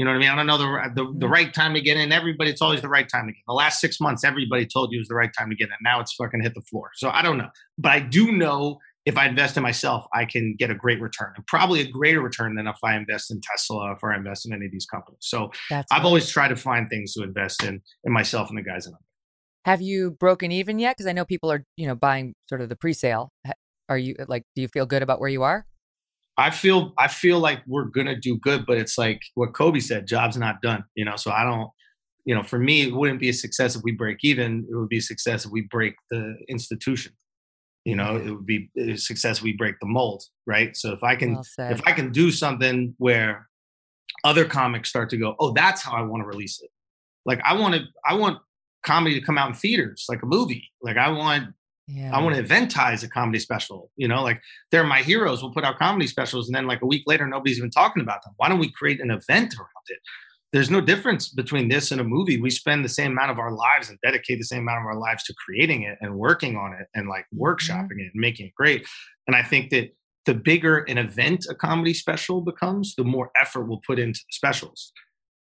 You know what I mean? I don't know the right time to get in. It's always the right time to get in. The last 6 months, everybody told you it was the right time to get in. Now it's fucking hit the floor. So I don't know. But I do know if I invest in myself, I can get a great return, and probably a greater return than if I invest in Tesla, if I invest in any of these companies. So I've always tried to find things to invest in myself and the guys in them. Have you broken even yet? Because I know people are, buying sort of the pre-sale. Are you do you feel good about where you are? I feel like we're gonna do good, but it's like what Kobe said: job's not done. So I don't. For me, it wouldn't be a success if we break even. It would be a success if we break the institution. It would be a success if we break the mold, right? So if I can do something where other comics start to go, oh, that's how I want to release it. Like I want comedy to come out in theaters, like a movie. Like I want to eventize a comedy special. Like they're my heroes. We'll put out comedy specials, and then like a week later, nobody's even talking about them. Why don't we create an event around it? There's no difference between this and a movie. We spend the same amount of our lives and dedicate the same amount of our lives to creating it and working on it and like workshopping it and making it great. And I think that the bigger an event a comedy special becomes, the more effort we'll put into the specials,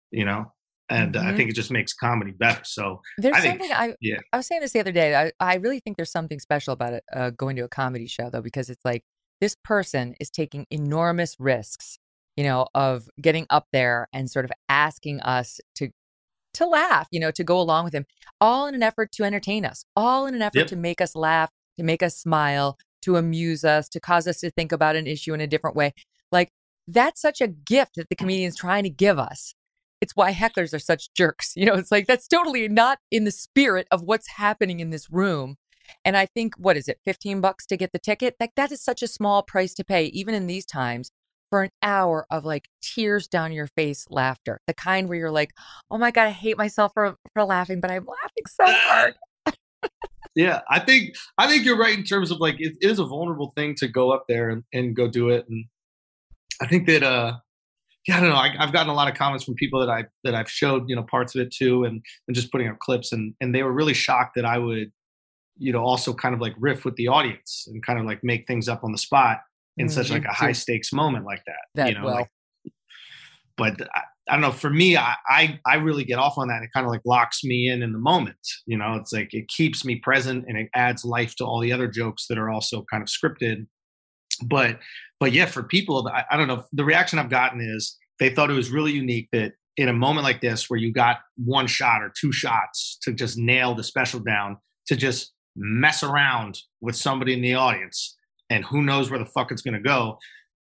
and I think it just makes comedy better. So I was saying this the other day. I really think there's something special about it, going to a comedy show, though, because it's like this person is taking enormous risks, of getting up there and sort of asking us to laugh, to go along with him, all in an effort to entertain us, all in an effort to make us laugh, to make us smile, to amuse us, to cause us to think about an issue in a different way. Like that's such a gift that the comedian's trying to give us. It's why hecklers are such jerks. It's like that's totally not in the spirit of what's happening in this room. And I think, what is it, $15 to get the ticket? Like that is such a small price to pay, even in these times, for an hour of like tears down your face laughter. The kind where you're like, oh my God, I hate myself for laughing, but I'm laughing so hard. Yeah, I think you're right in terms of like it is a vulnerable thing to go up there and go do it. And I think that I don't know. I've gotten a lot of comments from people that I've showed parts of it to, and just putting up clips, and they were really shocked that I would also kind of like riff with the audience and kind of like make things up on the spot in such like a high stakes moment like that. But I don't know. For me, I really get off on that. It kind of like locks me in the moment. It's like it keeps me present and it adds life to all the other jokes that are also kind of scripted. But yeah, for people, I don't know. The reaction I've gotten is they thought it was really unique that in a moment like this, where you got one shot or two shots to just nail the special down, to just mess around with somebody in the audience, and who knows where the fuck it's going to go.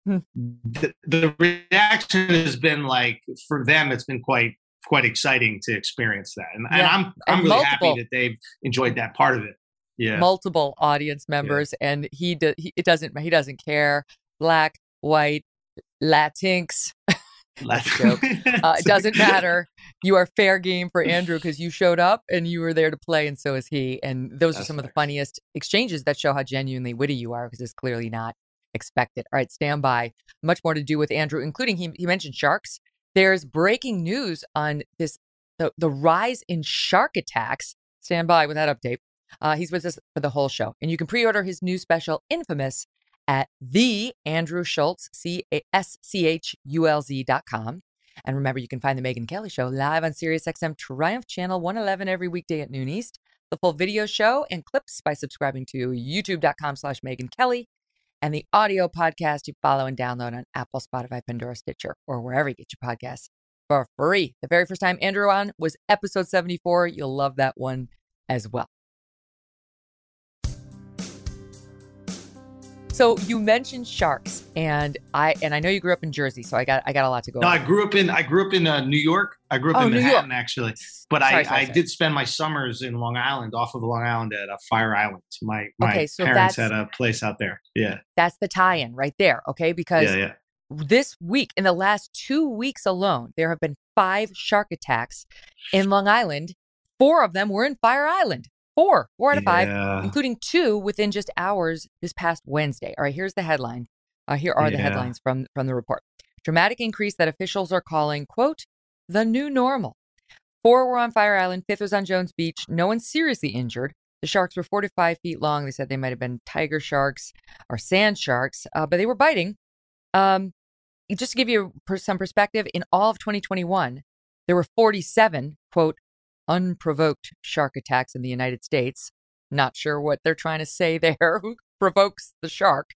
The reaction has been like, for them, it's been quite exciting to experience that, and I'm really happy that they've enjoyed that part of it. Yeah, multiple audience members, and he doesn't care, black, white, Latinx. Joke. It doesn't matter. You are fair game for Andrew because you showed up and you were there to play, and so is he. And those are some of the funniest exchanges that show how genuinely witty you are, because it's clearly not expected. All right, stand by. Much more to do with Andrew, including he mentioned sharks. There's breaking news on this the rise in shark attacks. Stand by with that update. He's with us for the whole show, and you can pre-order his new special, Infamous, at the Andrew Schulz, SCHULZ.com. And remember, you can find the Megyn Kelly Show live on SiriusXM Triumph Channel 111 every weekday at noon East. The full video show and clips by subscribing to youtube.com/Megyn Kelly, and the audio podcast you follow and download on Apple, Spotify, Pandora, Stitcher, or wherever you get your podcasts for free. The very first time Andrew on was episode 74. You'll love that one as well. So you mentioned sharks, and I know you grew up in Jersey, so I got a lot to go. No, I grew up in New York. I grew up in Manhattan, actually, but I did spend my summers in Long Island, off of Long Island at Fire Island. My parents had a place out there. Yeah, that's the tie-in right there. Okay, because this week, in the last 2 weeks alone, there have been 5 shark attacks in Long Island. 4 of them were in Fire Island. 4 out of 5, including 2 within just hours this past Wednesday. All right, here's the headline. Here are the headlines from the report. Dramatic increase that officials are calling, quote, the new normal. 4 were on Fire Island. 5th was on Jones Beach. No one seriously injured. The sharks were 4 to 5 feet long. They said they might have been tiger sharks or sand sharks, but they were biting. just to give you some perspective, in all of 2021, there were 47, quote, unprovoked shark attacks in the United States. Not sure what they're trying to say there. Who provokes the shark?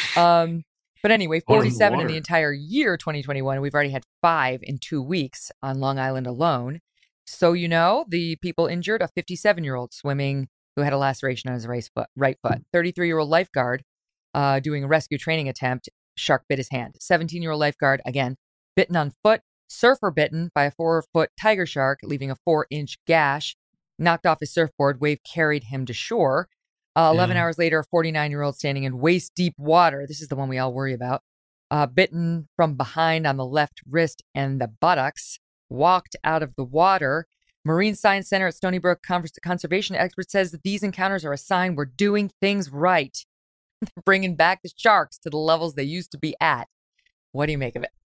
But anyway, 47 in the entire year 2021. We've already had 5 in 2 weeks on Long Island alone. So, the people injured, a 57-year-old swimming who had a laceration on his right foot, 33-year-old lifeguard doing a rescue training attempt, shark bit his hand. 17-year-old lifeguard, again, bitten on foot, surfer bitten by a 4-foot tiger shark, leaving a 4-inch gash, knocked off his surfboard, wave carried him to shore. 11 hours later, a 49-year-old standing in waist-deep water, this is the one we all worry about, bitten from behind on the left wrist and the buttocks, walked out of the water. Marine Science Center at Stony Brook conservation expert says that these encounters are a sign we're doing things right. Bringing back the sharks to the levels they used to be at. What do you make of it?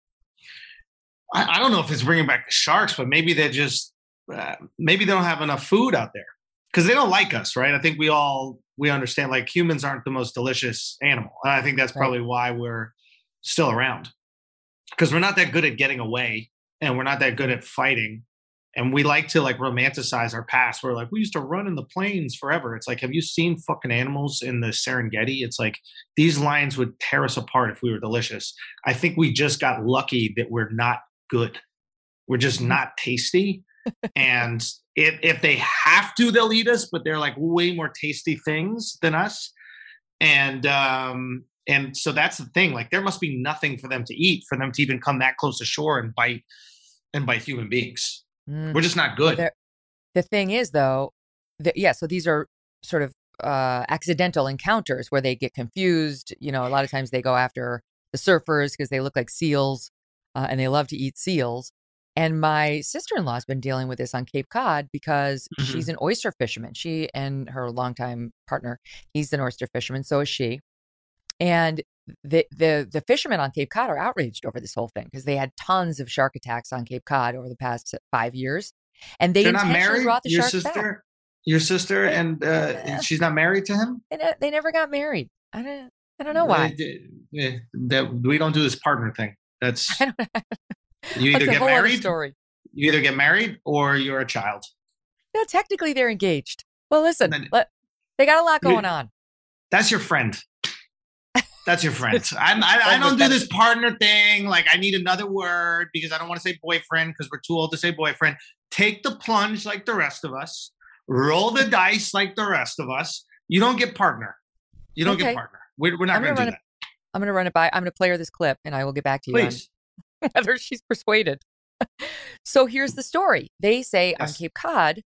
I don't know if it's bringing back the sharks, but maybe they're just, maybe they don't have enough food out there because they don't like us, right? I think we understand like humans aren't the most delicious animal. And I think that's probably why we're still around, because we're not that good at getting away and we're not that good at fighting. And we like to like romanticize our past. We're like, we used to run in the plains forever. It's like, have you seen fucking animals in the Serengeti? It's like these lions would tear us apart if we were delicious. I think we just got lucky that we're not good. We're just not tasty. And if they have to, they'll eat us, but they're like way more tasty things than us. And so that's the thing. Like there must be nothing for them to eat for them to even come that close to shore and bite human beings. We're just not good. Well, the thing is, though, so these are sort of accidental encounters where they get confused. A lot of times they go after the surfers because they look like seals and they love to eat seals. And my sister-in-law has been dealing with this on Cape Cod because she's an oyster fisherman. She and her longtime partner, he's an oyster fisherman, so is she. And the fishermen on Cape Cod are outraged over this whole thing because they had tons of shark attacks on Cape Cod over the past 5 years, and they intentionally brought the sharks back. Your sister, and she's not married to him. They never got married. I don't know why. We don't do this partner thing. That's you either get married. Story. You either get married or you're a child. No, technically they're engaged. Well, listen, they got a lot going on. That's your friend. That's your friend. I don't do this partner thing. Like I need another word because I don't want to say boyfriend because we're too old to say boyfriend. Take the plunge like the rest of us. Roll the dice like the rest of us. You don't get partner. You don't get partner. We're not going to do that. I'm going to run it by. I'm going to play her this clip and I will get back to you. Please. On whether she's persuaded. So here's the story. They say on Cape Cod,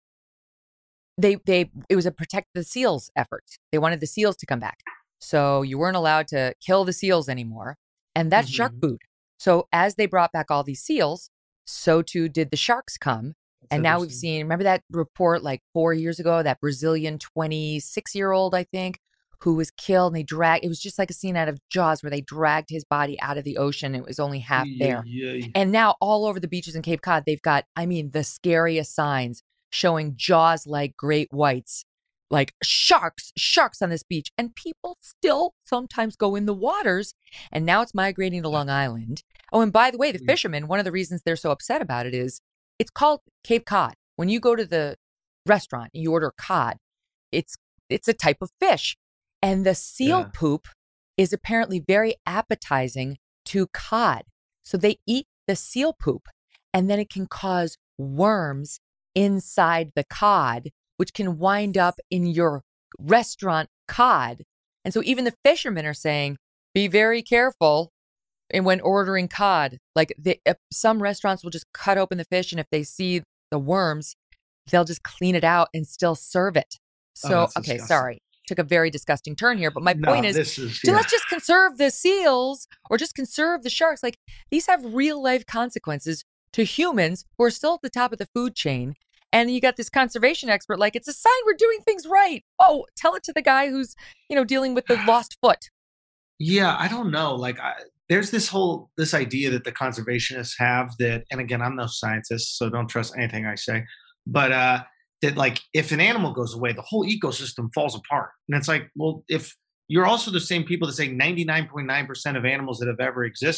it was a protect the seals effort. They wanted the seals to come back. So you weren't allowed to kill the seals anymore. And that's shark food. So as they brought back all these seals, so too did the sharks come. And now we've seen, remember that report like 4 years ago, that Brazilian 26-year-old, I think, who was killed and it was just like a scene out of Jaws where they dragged his body out of the ocean. It was only half there. And now all over the beaches in Cape Cod, they've got, the scariest signs showing Jaws-like great whites, like sharks on this beach. And people still sometimes go in the waters. And now it's migrating to Long Island. Oh, and by the way, the fishermen, one of the reasons they're so upset about it is it's called Cape Cod. When you go to the restaurant and you order cod, it's a type of fish. And the seal poop is apparently very appetizing to cod. So they eat the seal poop and then it can cause worms inside the cod, which can wind up in your restaurant cod. And so even the fishermen are saying, be very careful when ordering cod. Like some restaurants will just cut open the fish and if they see the worms, they'll just clean it out and still serve it. So, okay, sorry. Took a very disgusting turn here, but my point is let's just conserve the seals or just conserve the sharks. Like these have real life consequences to humans who are still at the top of the food chain. And you got this conservation expert, like it's a sign we're doing things right. Oh, tell it to the guy who's, dealing with the lost foot. Yeah, I don't know. Like there's this idea that the conservationists have that, and again, I'm no scientist, so don't trust anything I say, but that like if an animal goes away, the whole ecosystem falls apart. And it's like, well, if you're also the same people that say 99.9% of animals that have ever existed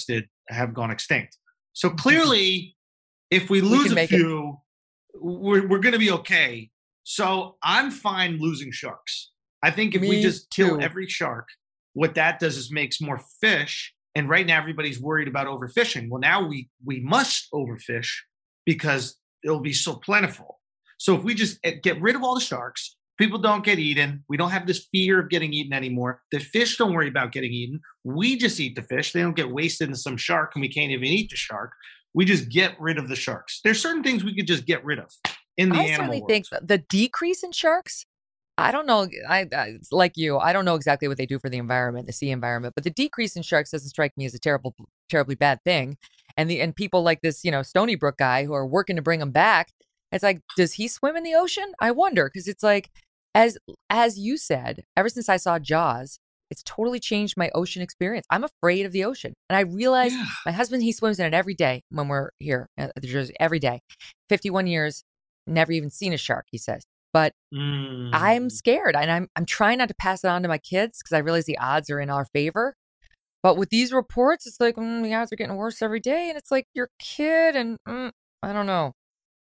have gone extinct. So clearly, if we lose a few, we're going to be okay. So I'm fine losing sharks. I think if we just kill every shark, what that does is makes more fish. And right now everybody's worried about overfishing. Well, now we must overfish because it'll be so plentiful. So if we just get rid of all the sharks, people don't get eaten. We don't have this fear of getting eaten anymore. The fish don't worry about getting eaten. We just eat the fish. They don't get wasted in some shark and we can't even eat the shark. We just get rid of the sharks. There's certain things we could just get rid of in the animal world. I certainly think the decrease in sharks, I don't know. I like you. I don't know exactly what they do for the environment, the sea environment, but the decrease in sharks doesn't strike me as a terribly bad thing. And people like this, Stony Brook guy who are working to bring them back. It's like, does he swim in the ocean? I wonder, because it's like, as you said, ever since I saw Jaws, it's totally changed my ocean experience. I'm afraid of the ocean, and I realize my husband, he swims in it every day when we're here at the Jersey. Every day, 51 years, never even seen a shark. He says. But I'm scared, and I'm trying not to pass it on to my kids because I realize the odds are in our favor. But with these reports, it's like the odds are getting worse every day, and it's like your kid, and I don't know.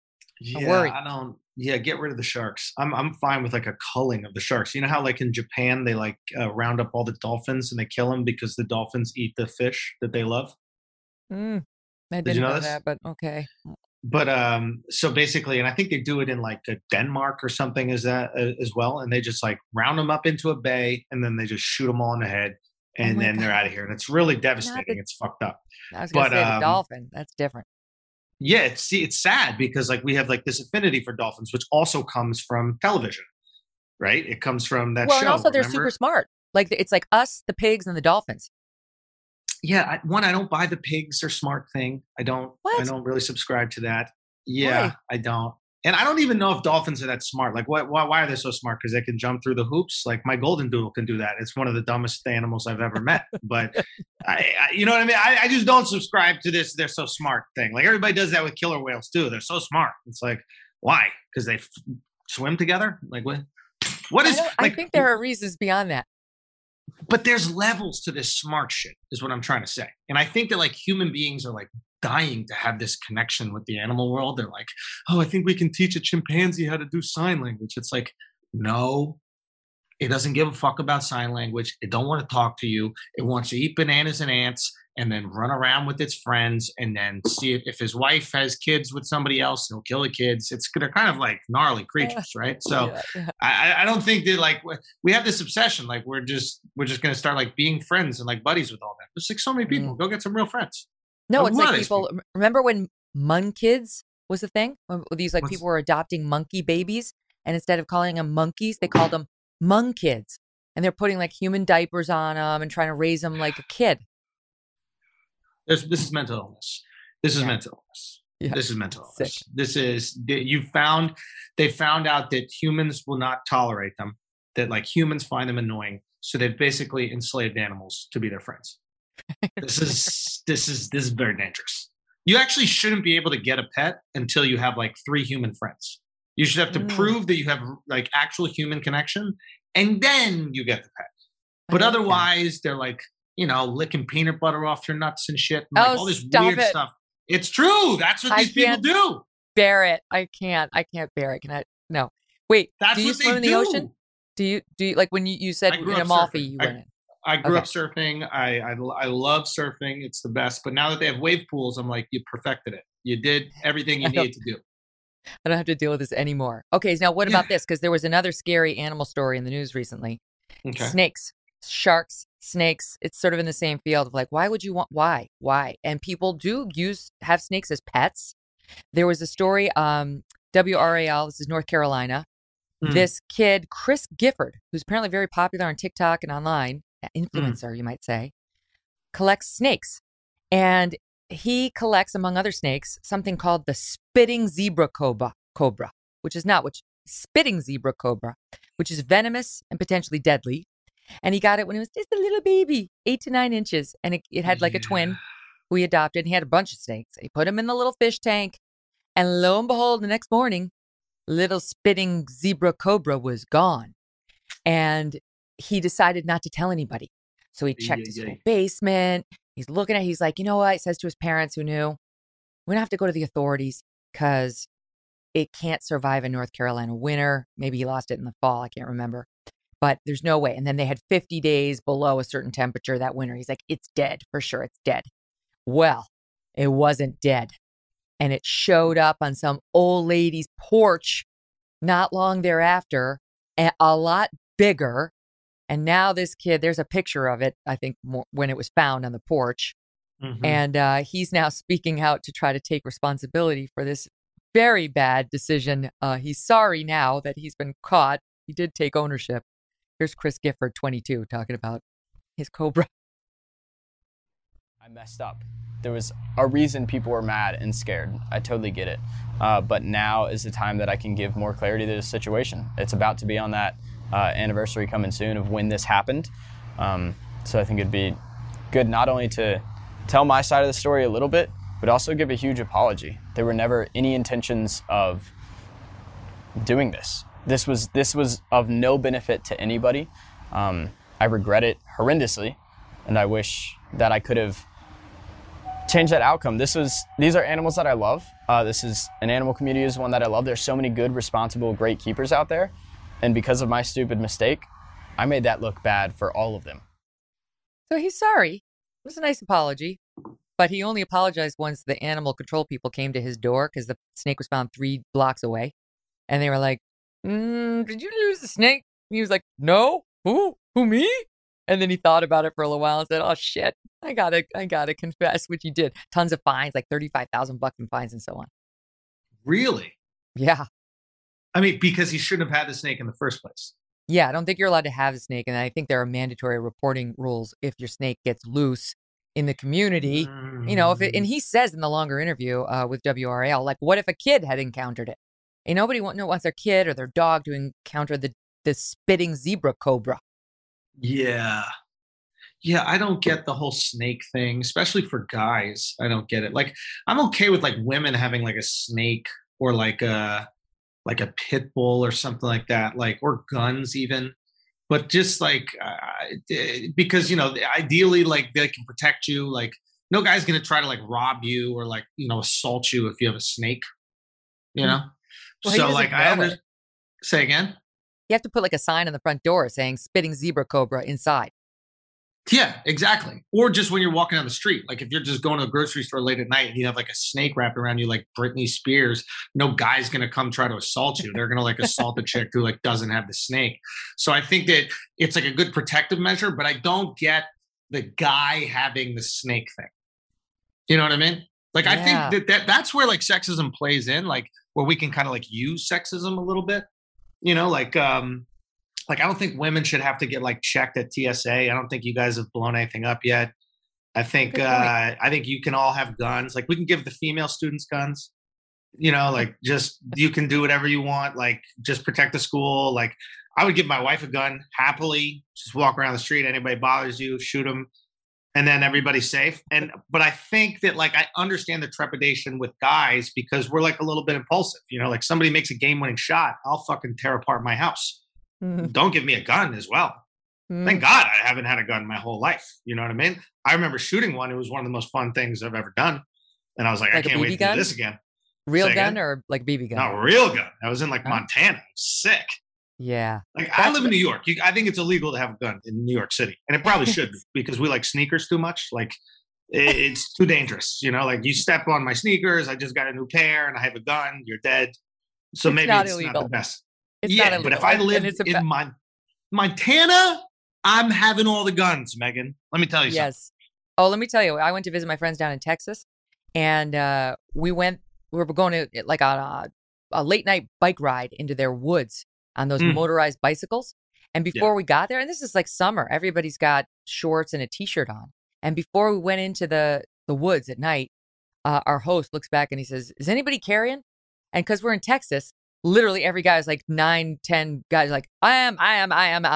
Yeah, get rid of the sharks. I'm fine with like a culling of the sharks. You know how like in Japan they like round up all the dolphins and they kill them because the dolphins eat the fish that they love. I didn't know that, but okay. But so basically, and I think they do it in like Denmark or something as well. And they just like round them up into a bay and then they just shoot them all in the head and then they're out of here. And it's really devastating. It's fucked up. I was going to say the dolphin. That's different. Yeah, it's sad because like we have like this affinity for dolphins, which also comes from television, right? It comes from that show. Well, and also they're super smart. Like it's like us, the pigs, and the dolphins. Yeah, I don't buy the pigs are smart thing. I don't really subscribe to that. Yeah, why? I don't. And I don't even know if dolphins are that smart. Like, why are they so smart? Because they can jump through the hoops. Like my golden doodle can do that. It's one of the dumbest animals I've ever met. But you know what I mean? I just don't subscribe to this. They're so smart thing. Like everybody does that with killer whales too. They're so smart. It's like, why? Because they swim together? Like what? What is? I think there are reasons beyond that. But there's levels to this smart shit is what I'm trying to say. And I think that like human beings are like dying to have this connection with the animal world. They're like, oh, I think we can teach a chimpanzee how to do sign language. It's like, no, it doesn't give a fuck about sign language. It don't want to talk to you. It wants to eat bananas and ants and then run around with its friends and then see if his wife has kids with somebody else, he'll kill the kids. They're kind of like gnarly creatures, right? So I don't think that like we have this obsession, like we're just going to start like being friends and like buddies with all that. There's like so many people. Go get some real friends. No, it's like people. Remember when Monkids was a thing? When these like people were adopting monkey babies, and instead of calling them monkeys, they called them Monkids, and they're putting like human diapers on them and trying to raise them like a kid. This is mental illness. This is mental illness. Yeah. This is mental illness. This is they found out that humans will not tolerate them. That like humans find them annoying, so they've basically enslaved animals to be their friends. This is very dangerous. You actually shouldn't be able to get a pet until you have like 3 human friends. You should have to prove that you have like actual human connection, and then you get the pet. But otherwise, they're like, licking peanut butter off your nuts and shit. And, like, all this weird stuff. It's true. That's what these people do. Bear it. I can't bear it. Can I? No. Wait. That's do you what swim in the ocean? Do you like when you said in Amalfi you went in? I grew up surfing. I love surfing. It's the best. But now that they have wave pools, I'm like, you perfected it. You did everything you needed to do. I don't have to deal with this anymore. Okay, now what about this? Because there was another scary animal story in the news recently. Okay. Snakes, sharks, snakes. It's sort of in the same field of like, why would you want? Why? And people do have snakes as pets. There was a story. WRAL. This is North Carolina. This kid, Chris Gifford, who's apparently very popular on TikTok and online. Influencer, you might say, collects snakes. And he collects, among other snakes, something called the spitting zebra cobra, which is not spitting zebra cobra, which is venomous and potentially deadly. And he got it when it was just a little baby, 8 to 9 inches. And it had like a twin who he adopted. And he had a bunch of snakes. He put them in the little fish tank. And lo and behold, the next morning, little spitting zebra cobra was gone. And he decided not to tell anybody. So he checked his whole basement. He's looking at, he's like, you know what? He says to his parents who knew, we're going to have to go to the authorities because it can't survive a North Carolina winter. Maybe he lost it in the fall. I can't remember. But there's no way. And then they had 50 days below a certain temperature that winter. He's like, it's dead. For sure, it's dead. Well, it wasn't dead. And it showed up on some old lady's porch not long thereafter, a lot bigger. And now this kid, there's a picture of it, I think, when it was found on the porch. Mm-hmm. And he's now speaking out to try to take responsibility for this very bad decision. He's sorry now that he's been caught. He did take ownership. Here's Chris Gifford, 22, talking about his Cobra. I messed up. There was a reason people were mad and scared. I totally get it. But now is the time that I can give more clarity to the situation. It's about to be on that anniversary coming soon of when this happened. So I think it'd be good not only to tell my side of the story a little bit, but also give a huge apology. There were never any intentions of doing this. This was of no benefit to anybody. I regret it horrendously, and I wish that I could have changed that outcome. These are animals that I love. This is an animal community is one that I love. There's so many good, responsible, great keepers out there, and because of my stupid mistake, I made that look bad for all of them. So he's sorry. It was a nice apology, but he only apologized once the animal control people came to his door because the snake was found 3 blocks away, and they were like, did you lose the snake? And he was like, no. Who me? And then he thought about it for a little while and said, oh shit, I gotta confess, which he did. Tons of fines, like $35,000 in fines and so on. Really? Yeah. I mean, because he shouldn't have had the snake in the first place. Yeah, I don't think you're allowed to have a snake. And I think there are mandatory reporting rules if your snake gets loose in the community. You know, and he says in the longer interview with WRAL, like, what if a kid had encountered it? And nobody wants their kid or their dog to encounter the spitting zebra cobra. Yeah. Yeah, I don't get the whole snake thing, especially for guys. I don't get it. Like, I'm okay with like women having like a snake or like a pit bull or something like that, like, or guns even. But just like, because, you know, ideally, like, they can protect you. Like, no guy's going to try to like rob you or like, you know, assault you if you have a snake, you know? Well, so like, say again? You have to put like a sign on the front door saying spitting zebra cobra inside. Yeah, exactly. Or just when you're walking down the street, like if you're just going to a grocery store late at night and you have like a snake wrapped around you, like Britney Spears, no guy's going to come try to assault you. They're going to like assault the chick who like doesn't have the snake. So I think that it's like a good protective measure, but I don't get the guy having the snake thing. You know what I mean? Like, yeah. I think that's where like sexism plays in, like where we can kind of like use sexism a little bit, you know, like I don't think women should have to get like checked at TSA. I don't think you guys have blown anything up yet. I think you can all have guns. Like, we can give the female students guns, you know, like just, you can do whatever you want. Like, just protect the school. Like, I would give my wife a gun happily, just walk around the street. Anybody bothers you, shoot them, and then everybody's safe. But I think that like, I understand the trepidation with guys because we're like a little bit impulsive, you know, like somebody makes a game winning shot, I'll fucking tear apart my house. Don't give me a gun as well. Thank God I haven't had a gun my whole life. You know what I mean? I remember shooting one. It was one of the most fun things I've ever done. And I was like I can't wait to do this again. Real gun or like BB gun? No, real gun. I was in like Montana. It was sick. Yeah. Like, I live in New York. I think it's illegal to have a gun in New York City. And it probably should be because we like sneakers too much. Like, it's too dangerous. You know, like you step on my sneakers. I just got a new pair and I have a gun. You're dead. So maybe it's not the best. It's not but if I lived in Montana, I'm having all the guns, Megan. Let me tell you something. Yes. Oh, let me tell you. I went to visit my friends down in Texas, and we were going to like on a late night bike ride into their woods on those motorized bicycles. And before we got there, and this is like summer, everybody's got shorts and a t-shirt on. And before we went into the woods at night, our host looks back and he says, "Is anybody carrying?" And because we're in Texas, literally every guy is like 9, 10 guys like, I am. And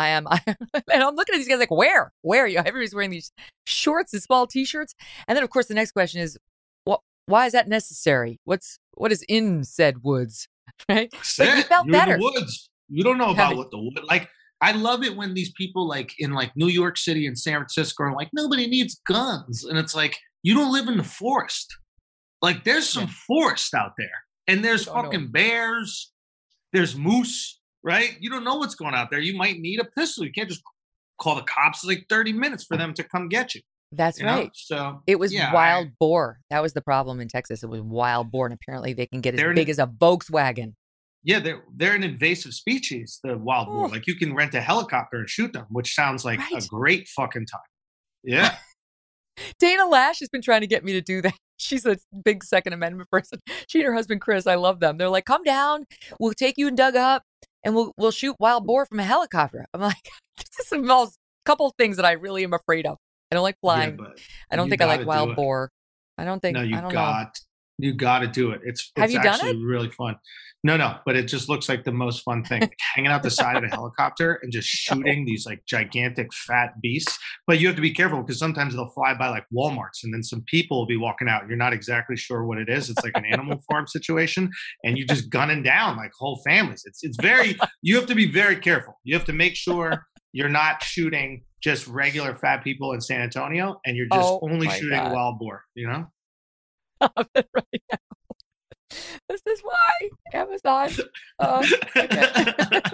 I'm looking at these guys like, where are you? Everybody's wearing these shorts and small t-shirts. And then of course the next question is, why is that necessary? What is in said woods? Right? But you felt better. The woods. You don't know about what the wood, like I love it when these people like in like New York City and San Francisco are like, nobody needs guns. And it's like, you don't live in the forest. Like there's some forest out there and there's fucking bears. There's moose, right? You don't know what's going out there. You might need a pistol. You can't just call the cops. It's like 30 minutes for them to come get you. That's right. So it was wild boar. That was the problem in Texas. It was wild boar. And apparently they can get as big as a Volkswagen. Yeah, they're an invasive species, the wild boar. Like you can rent a helicopter and shoot them, which sounds like a great fucking time. Yeah. Dana Lash has been trying to get me to do that. She's a big Second Amendment person. She and her husband, Chris, I love them. They're like, come down. We'll take you and Doug up and we'll shoot wild boar from a helicopter. I'm like, this is a couple of things that I really am afraid of. I don't like flying. Yeah, I don't think I like wild boar. I don't think. No, you know. You got to do it. It's Have you actually done it? Really fun. No, but it just looks like the most fun thing. Like hanging out the side of a helicopter and just shooting these like gigantic fat beasts. But you have to be careful because sometimes they'll fly by like Walmarts and then some people will be walking out. You're not exactly sure what it is. It's like an animal farm situation and you're just gunning down like whole families. It's very, you have to be very careful. You have to make sure you're not shooting just regular fat people in San Antonio and you're just only shooting wild boar, you know? Right now. This is why Amazon. Okay.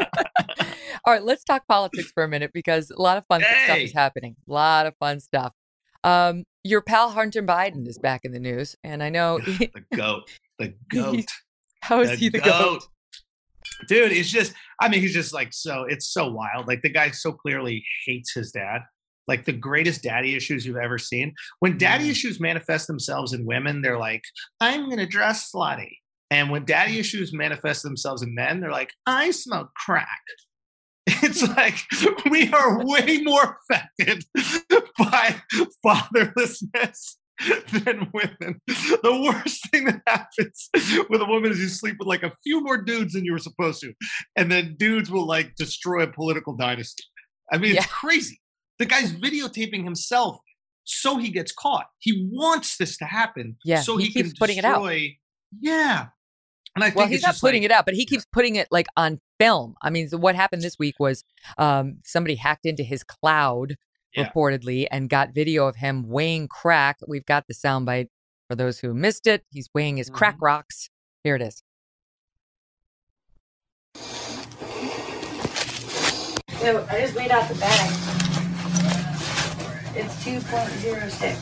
All right, let's talk politics for a minute because a lot of fun stuff is happening. A lot of fun stuff. Your pal Hunter Biden is back in the news, and I know the goat. How is he the goat? Dude, he's just like it's so wild. Like the guy so clearly hates his dad. Like the greatest daddy issues you've ever seen. When daddy issues manifest themselves in women, they're like, I'm going to dress slutty. And when daddy issues manifest themselves in men, they're like, I smoke crack. It's like we are way more affected by fatherlessness than women. The worst thing that happens with a woman is you sleep with like a few more dudes than you were supposed to. And then dudes will like destroy a political dynasty. I mean, it's crazy. The guy's videotaping himself so he gets caught. He wants this to happen so he can putting it out. Yeah. And I think he's not putting it out, but he keeps putting it like on film. I mean, what happened this week was somebody hacked into his cloud reportedly and got video of him weighing crack. We've got the soundbite for those who missed it. He's weighing his crack rocks. Here it is. So I just weighed out the bag. It's 2.06.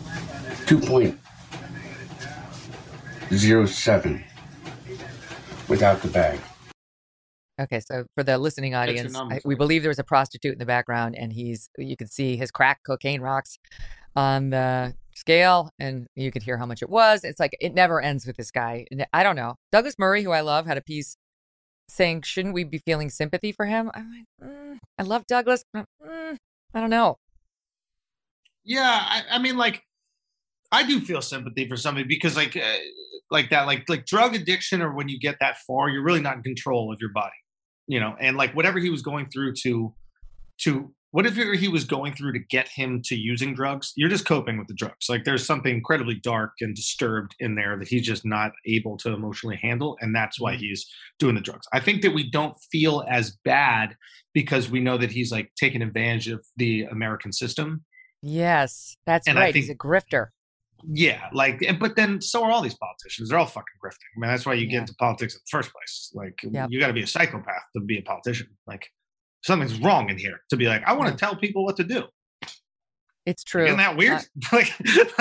2.07 without the bag. Okay, so for the listening audience, we believe there was a prostitute in the background, and you could see his crack cocaine rocks on the scale, and you could hear how much it was. It's like it never ends with this guy. And I don't know. Douglas Murray, who I love, had a piece saying, "Shouldn't we be feeling sympathy for him?" I'm like, I love Douglas, but I don't know. Yeah, I mean, like, I do feel sympathy for somebody because, like drug addiction, or when you get that far, you're really not in control of your body, you know. And like whatever he was going through to whatever he was going through to get him to using drugs, you're just coping with the drugs. Like there's something incredibly dark and disturbed in there that he's just not able to emotionally handle, and that's why he's doing the drugs. I think that we don't feel as bad because we know that he's like taking advantage of the American system. Yes, that's right. He's a grifter. Yeah, like, but then so are all these politicians. They're all fucking grifting. I mean, that's why you get into politics in the first place. Like, you got to be a psychopath to be a politician. Like, something's wrong in here to be like, I want to tell people what to do. It's true. Isn't that weird? Like,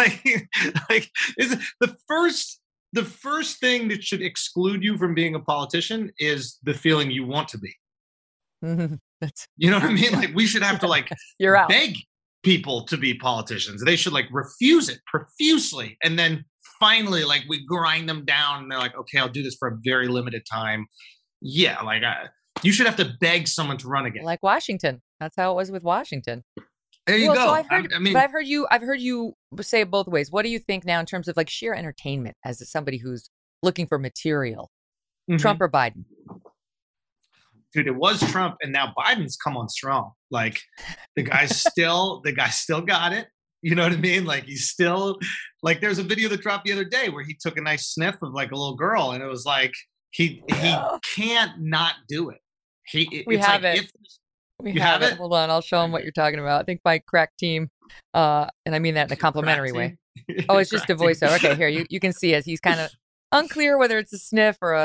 is it the first thing that should exclude you from being a politician is the feeling you want to be. You know what I mean? Like, we should have to like beg people to be politicians. They should like refuse it profusely, and then finally like we grind them down and they're like, okay, I'll do this for a very limited time. Yeah, like you should have to beg someone to run again. Like Washington. That's how it was with Washington. There you go. So I've heard you say it both ways. What do you think now in terms of like sheer entertainment as somebody who's looking for material? Trump or Biden? Dude, it was Trump, and now Biden's come on strong. Like the guy still got it. You know what I mean? Like he's still like. There's a video that dropped the other day where he took a nice sniff of like a little girl, and it was like he can't not do it. We You have have it. it? Hold on, I'll show him what you're talking about. I think my crack team, and I mean that in a complimentary way. Oh, it's just a voiceover. Okay, here you can see it. He's kind of unclear whether it's a sniff or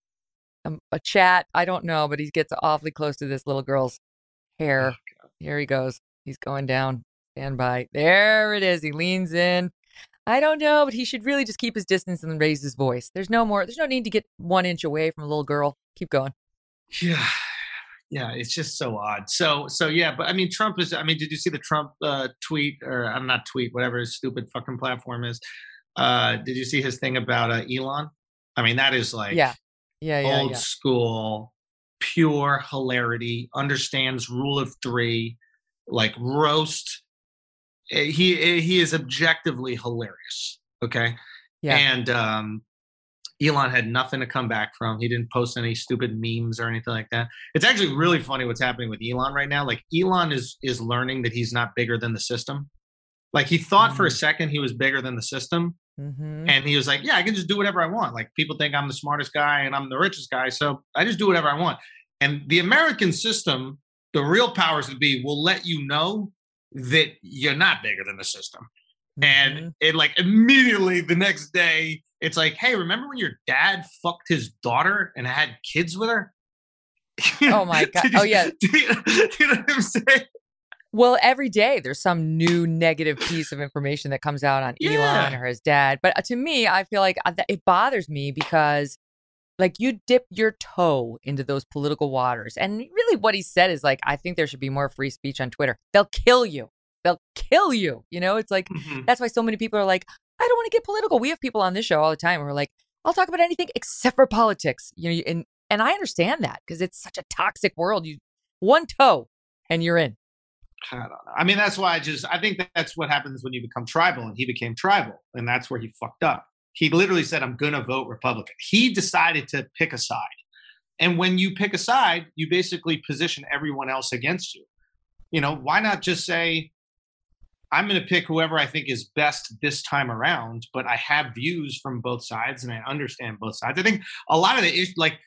a chat. I don't know, but he gets awfully close to this little girl's hair. Here he goes. He's going down. Stand by. There it is. He leans in. I don't know, but he should really just keep his distance and raise his voice. There's no need to get 1 inch away from a little girl. Keep going. Yeah. Yeah, it's just so odd. So yeah, but I mean, Trump is. I mean, did you see the Trump tweet or I'm not tweet, whatever his stupid fucking platform is? Did you see his thing about Elon? I mean, that is like old school, pure hilarity. Understands rule of 3, like roast. He is objectively hilarious. Okay, Yeah. And Elon had nothing to come back from. He didn't post any stupid memes or anything like that. It's actually really funny what's happening with Elon right now. Like Elon is learning that he's not bigger than the system. Like he thought for a second he was bigger than the system. Mm-hmm. And he was like, yeah, I can just do whatever I want. Like people think I'm the smartest guy and I'm the richest guy. So I just do whatever I want. And the American system, the real powers that be, will let you know that you're not bigger than the system. And it like immediately the next day, it's like, hey, remember when your dad fucked his daughter and had kids with her? Oh my God. Oh yeah. You know what I'm saying? Well, every day there's some new negative piece of information that comes out on Elon or his dad. But to me, I feel like it bothers me because like you dip your toe into those political waters. And really what he said is like, I think there should be more free speech on Twitter. They'll kill you. They'll kill you. You know, it's like, that's why so many people are like, I don't want to get political. We have people on this show all the time who are like, I'll talk about anything except for politics. You know, and I understand that because it's such a toxic world. You one toe and you're in. I don't know. I mean, that's why I think that's what happens when you become tribal, and he became tribal, and that's where he fucked up. He literally said, I'm going to vote Republican. He decided to pick a side. And when you pick a side, you basically position everyone else against you. You know, why not just say, I'm going to pick whoever I think is best this time around, but I have views from both sides and I understand both sides. I think a lot of the issues, like,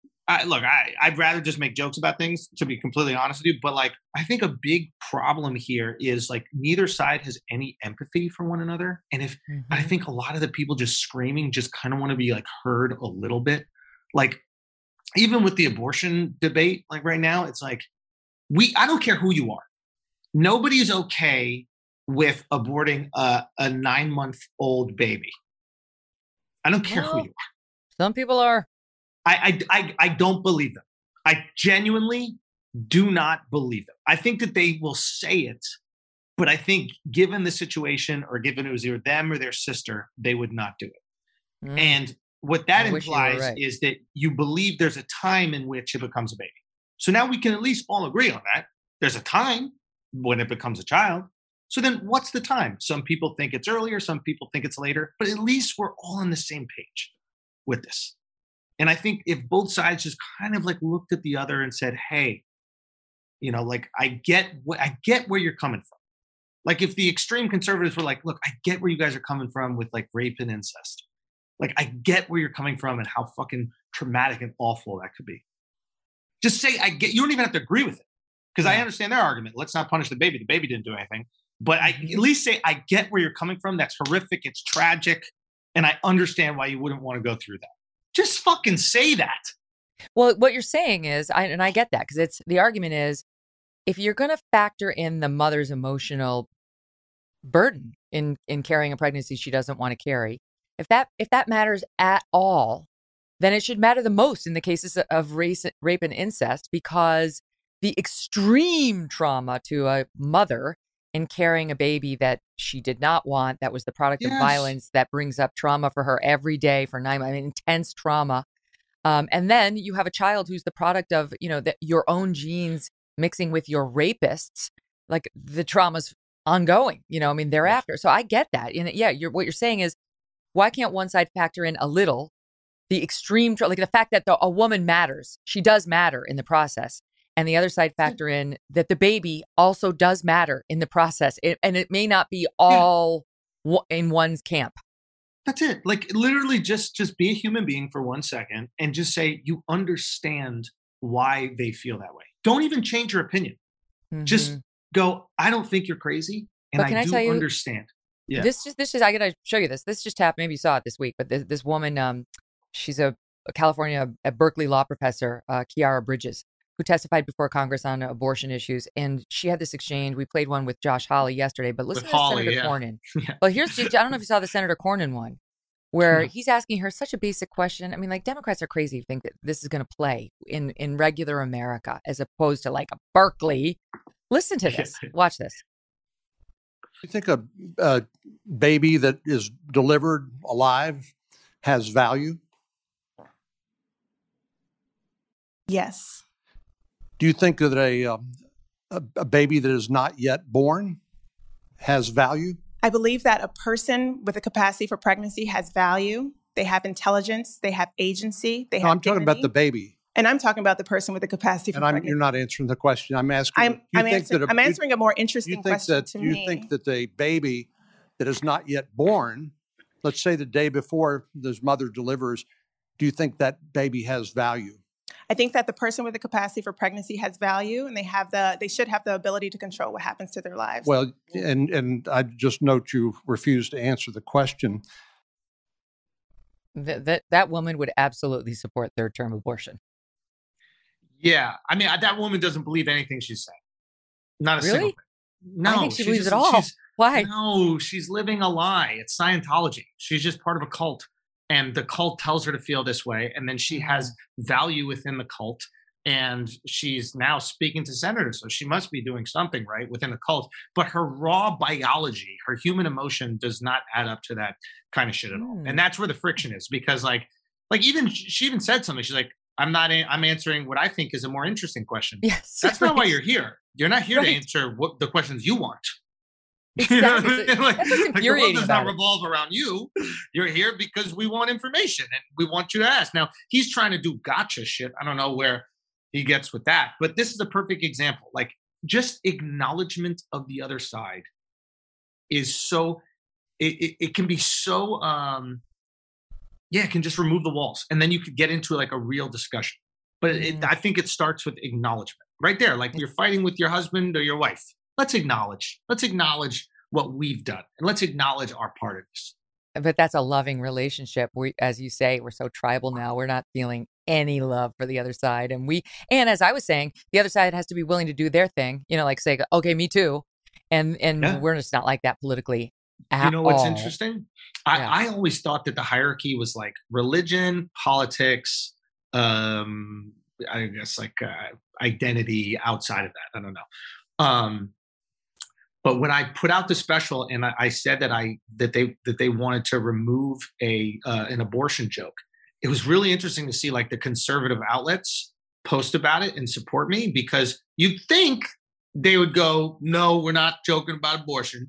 I'd rather just make jokes about things, to be completely honest with you. But like, I think a big problem here is like neither side has any empathy for one another. And I think a lot of the people just screaming just kind of want to be like heard a little bit. Like even with the abortion debate, like right now, it's like, I don't care who you are. Nobody's okay with aborting a 9-month-old baby. I don't care who you are. Some people are. I don't believe them. I genuinely do not believe them. I think that they will say it, but I think given the situation or given it was either them or their sister, they would not do it. And what that implies is that you believe there's a time in which it becomes a baby. So now we can at least all agree on that. There's a time when it becomes a child. So then what's the time? Some people think it's earlier, some people think it's later, but at least we're all on the same page with this. And I think if both sides just kind of like looked at the other and said, hey, you know, like I get where you're coming from. Like if the extreme conservatives were like, look, I get where you guys are coming from with like rape and incest. Like I get where you're coming from and how fucking traumatic and awful that could be. Just say, I get, you don't even have to agree with it. Because I understand their argument. Let's not punish the baby. The baby didn't do anything. But I at least say, I get where you're coming from. That's horrific. It's tragic. And I understand why you wouldn't want to go through that. Just fucking say that. Well, what you're saying is, and I get that, because the argument is, if you're going to factor in the mother's emotional burden in carrying a pregnancy she doesn't want to carry, if that matters at all, then it should matter the most in the cases of rape and incest, because the extreme trauma to a mother in carrying a baby that she did not want, that was the product of violence, that brings up trauma for her every day for 9 months, intense trauma. And then you have a child who's the product of, you know, your own genes mixing with your rapists, like the trauma's ongoing, you know, I mean, thereafter. So I get that. And what you're saying is, why can't one side factor in a little the extreme, like the fact that a woman matters, she does matter in the process. And the other side factor in that the baby also does matter in the process. And it may not be all in one's camp. That's it. Like literally just be a human being for 1 second and just say you understand why they feel that way. Don't even change your opinion. Just go, I don't think you're crazy. And But can I do tell you, understand. Yeah. this just, I got to show you this. This just happened. Maybe you saw it this week, but this woman, she's a California, a Berkeley law professor, Kiara Bridges, who testified before Congress on abortion issues. And she had this exchange. We played one with Josh Hawley yesterday, but listen With to Hawley, Senator yeah. Cornyn. Yeah. Well, I don't know if you saw the Senator Cornyn one, where No. he's asking her such a basic question. I mean, like, Democrats are crazy to think that this is going to play in regular America as opposed to like a Berkeley. Listen to this. Watch this. You think a baby that is delivered alive has value? Yes. Do you think that a baby that is not yet born has value? I believe that a person with a capacity for pregnancy has value. They have intelligence. They have agency. They have I'm talking about dignity. the baby. And I'm talking about the person with the capacity for pregnancy. You're not answering the question. I'm asking. I'm answering a more interesting question to me. You think that the baby that is not yet born, let's say the day before this mother delivers, do you think that baby has value? I think that the person with the capacity for pregnancy has value, and they should have the ability to control what happens to their lives. Well, and I just note you refuse to answer the question. That woman would absolutely support third-term abortion. Yeah. I mean, that woman doesn't believe anything she's saying. Not a Really? single thing. No. I think she believes it all. Why? No, she's living a lie. It's Scientology. She's just part of a cult. And the cult tells her to feel this way. And then she has value within the cult. And she's now speaking to senators. So she must be doing something right within the cult. But her raw biology, her human emotion does not add up to that kind of shit at all. And that's where the friction is. Because she even said something. She's like, I'm answering what I think is a more interesting question. Yes. That's not why you're here. You're not here to answer what the questions you want. Exactly. That's what's the world infuriating does about not it. revolve around you. You're here because we want information and we want you to ask. Now, he's trying to do gotcha shit. I don't know where he gets with that, but this is a perfect example. Like, just acknowledgement of the other side is so, it can be so, it can just remove the walls. And then you could get into like a real discussion. But I think it starts with acknowledgement right there. Like, you're fighting with your husband or your wife. Let's acknowledge what we've done, and let's acknowledge our part of this. But that's a loving relationship. As you say, we're so tribal now. We're not feeling any love for the other side. And as I was saying, the other side has to be willing to do their thing, like say, okay, me too. And we're just not like that politically at all. You know what's interesting? I always thought that the hierarchy was like religion, politics, I guess like identity outside of that. I don't know. But when I put out the special and I said that they wanted to remove an abortion joke, it was really interesting to see like the conservative outlets post about it and support me, because you'd think they would go, no, we're not joking about abortion.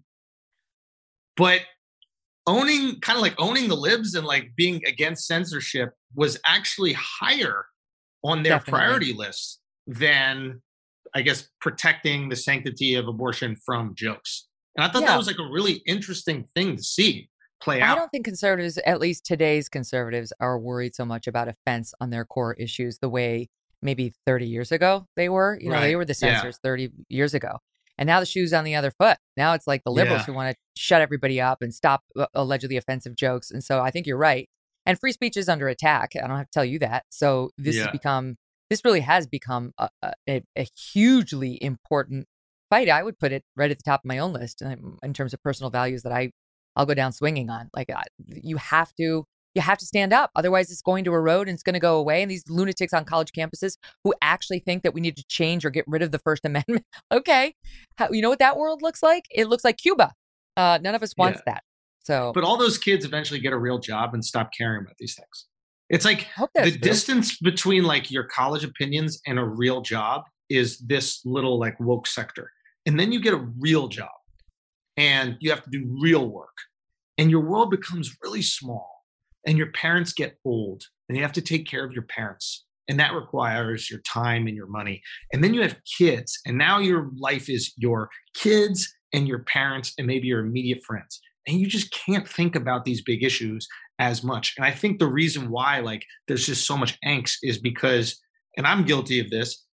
But owning the libs and like being against censorship was actually higher on their priority list than, I guess, protecting the sanctity of abortion from jokes. And I thought that was like a really interesting thing to see play out. I don't think conservatives, at least today's conservatives, are worried so much about offense on their core issues the way maybe 30 years ago they were. They were the censors 30 years ago. And now the shoe's on the other foot. Now it's like the liberals who want to shut everybody up and stop allegedly offensive jokes. And so I think you're right. And free speech is under attack. I don't have to tell you that. So this really has become a hugely important fight. I would put it right at the top of my own list in terms of personal values that I'll go down swinging on. Like, you have to stand up. Otherwise, it's going to erode and it's going to go away. And these lunatics on college campuses who actually think that we need to change or get rid of the First Amendment. Okay. You know what that world looks like? It looks like Cuba. None of us wants that. So, but all those kids eventually get a real job and stop caring about these things. It's like the distance between like your college opinions and a real job is this little like woke sector. And then you get a real job and you have to do real work and your world becomes really small and your parents get old and you have to take care of your parents. And that requires your time and your money. And then you have kids and now your life is your kids and your parents and maybe your immediate friends. And you just can't think about these big issues as much. And I think the reason why like there's just so much angst is because, and I'm guilty of this,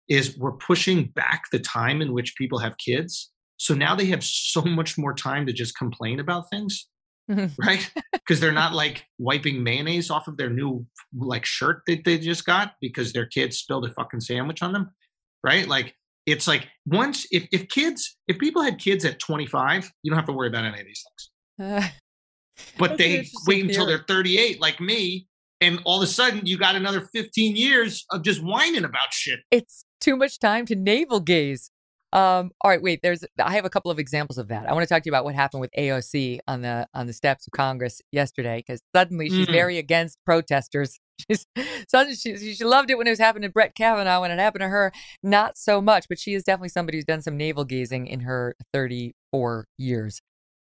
is we're pushing back the time in which people have kids. So now they have so much more time to just complain about things, right? Because they're not like wiping mayonnaise off of their new like shirt that they just got because their kids spilled a fucking sandwich on them, right? Like it's like once if people had kids at 25, you don't have to worry about any of these things. But they wait until they're 38, like me, and all of a sudden you got another 15 years of just whining about shit. It's too much time to navel gaze. All right, wait. I have a couple of examples of that. I want to talk to you about what happened with AOC on the steps of Congress yesterday, because suddenly she's very against protesters. She loved it when it was happening to Brett Kavanaugh. When it happened to her, not so much. But she is definitely somebody who's done some navel gazing in her 34 years.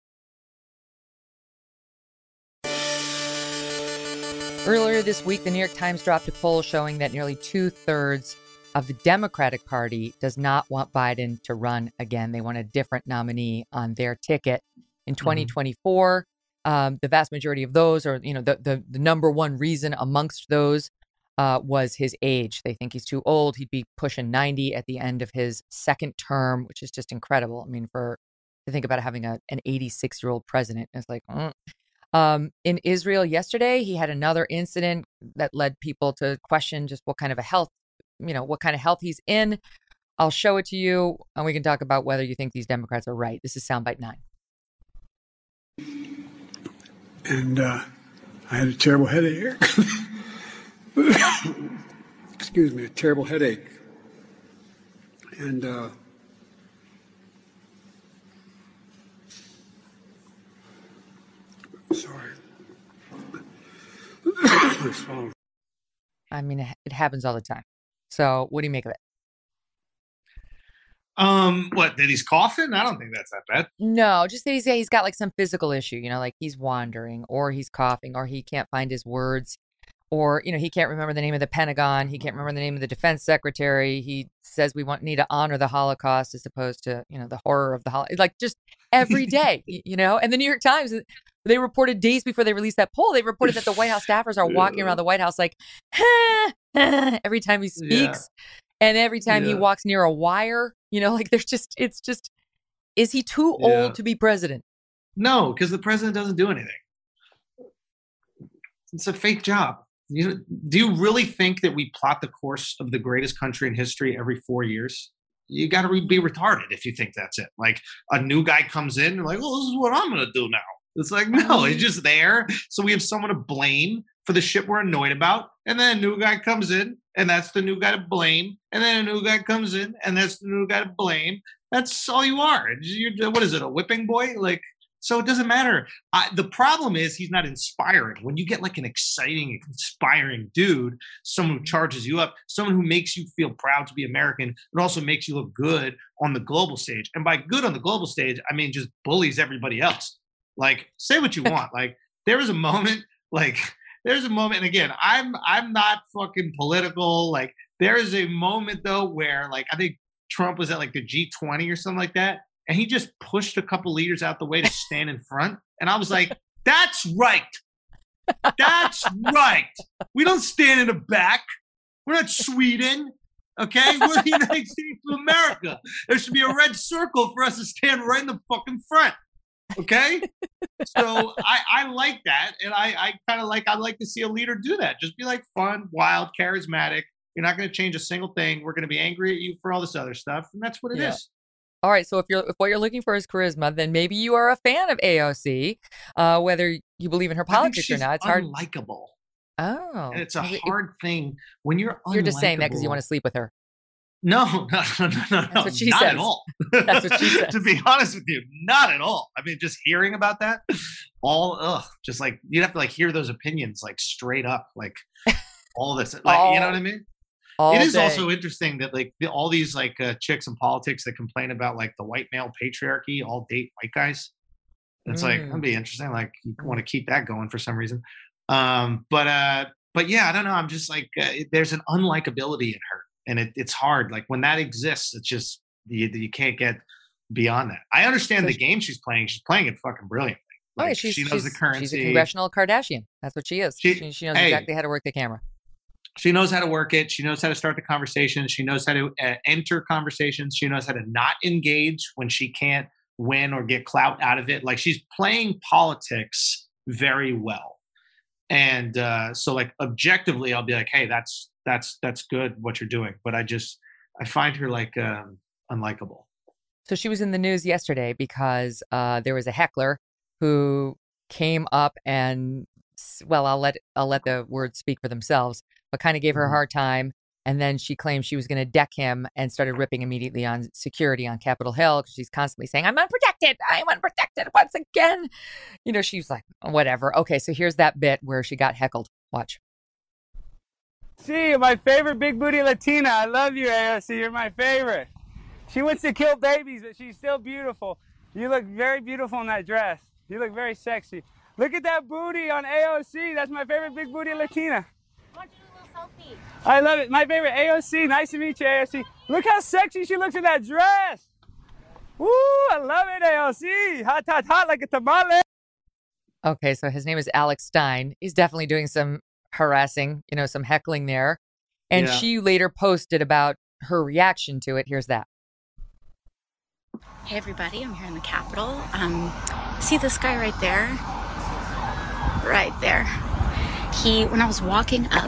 Earlier this week, the New York Times dropped a poll showing that nearly 2/3 of the Democratic Party does not want Biden to run again. They want a different nominee on their ticket. In 2024, the vast majority of those, or the number one reason amongst those, was his age. They think he's too old. He'd be pushing 90 at the end of his second term, which is just incredible. I mean, to think about having an 86-year-old president, it's like. In Israel yesterday, he had another incident that led people to question just what kind of health he's in. I'll show it to you, and we can talk about whether you think these Democrats are right. This is Soundbite 9. And I had a terrible headache. Excuse me, a terrible headache. And sorry. I mean, it happens all the time. So what do you make of it? What, that he's coughing? I don't think that's that bad. No, just that he's got like some physical issue, like he's wandering, or he's coughing, or he can't find his words, or, he can't remember the name of the Pentagon. He can't remember the name of the defense secretary. He says we need to honor the Holocaust as opposed to, the horror of the Holocaust. Like just every day, and the New York Times, they reported days before they released that poll, they reported that the White House staffers are walking around the White House like, every time he speaks. And every time he walks near a wire, like it's just, is he too old to be president? No, because the president doesn't do anything. It's a fake job. Do you really think that we plot the course of the greatest country in history every 4 years? You got to be retarded if you think that's it. Like a new guy comes in and like, well, this is what I'm going to do now. It's like, no, he's just there. So we have someone to blame for the shit we're annoyed about. And then a new guy comes in and that's the new guy to blame. And then a new guy comes in and that's the new guy to blame. That's all you are. What is it, a whipping boy? Like, so it doesn't matter. The problem is he's not inspiring. When you get like an exciting, inspiring dude, someone who charges you up, someone who makes you feel proud to be American, but also makes you look good on the global stage. And by good on the global stage, I mean just bullies everybody else. Like, say what you want. Like, there was a moment, and again, I'm not fucking political. Like, there is a moment though where, like, I think Trump was at like the G20 or something like that, and he just pushed a couple leaders out the way to stand in front. And I was like, that's right. That's right. We don't stand in the back. We're not Sweden. Okay? We're the United States of America. There should be a red circle for us to stand right in the fucking front. Okay? So I like that. And I like to see a leader do that. Just be like fun, wild, charismatic. You're not going to change a single thing. We're going to be angry at you for all this other stuff. And that's what it is. All right. So if what you're looking for is charisma, then maybe you are a fan of AOC, whether you believe in her politics or not. It's hard. Unlikable. Oh. And it's a hard thing when you're unlikable. You're just saying that because you want to sleep with her. No. That's what she not says. At all. That's what she says. To be honest with you, not at all. I mean, just hearing about that, just like you'd have to like hear those opinions like straight up, like all this, like you know what I mean? It is also interesting that like all these like chicks in politics that complain about like the white male patriarchy all date white guys. It's like that'd be interesting. Like you want to keep that going for some reason. But yeah, I don't know. I'm just like there's an unlikability in her. And it's hard. Like when that exists, it's just you can't get beyond that. I understand the game she's playing. She's playing it fucking brilliantly. Like, she knows the currency. She's a congressional Kardashian. That's what she is. She knows exactly how to work the camera. She knows how to work it. She knows how to start the conversation. She knows how to enter conversations. She knows how to not engage when she can't win or get clout out of it. Like, she's playing politics very well. And so, like, objectively, I'll be like, hey, that's good what you're doing. But I find her like unlikable. So she was in the news yesterday because there was a heckler who came up and, well, I'll let the words speak for themselves, but kind of gave her a hard time. And then she claimed she was going to deck him and started ripping immediately on security on Capitol Hill because she's constantly saying, I'm unprotected once again. You know, she's like, whatever. Okay, so here's that bit where she got heckled. Watch. See, my favorite big booty Latina. I love you, AOC. You're my favorite. She wants to kill babies, but she's still beautiful. You look very beautiful in that dress. You look very sexy. Look at that booty on AOC. That's my favorite big booty Latina. Want to do a little selfie? I love it. My favorite AOC. Nice to meet you, AOC. Look how sexy she looks in that dress. Woo, I love it, AOC. Hot, hot, hot like a tamale. Okay, so his name is Alex Stein. He's definitely doing some harassing, some heckling there. And she later posted about her reaction to it. Here's that. Hey everybody, I'm here in the Capitol. See this guy right there? Right there. When I was walking up,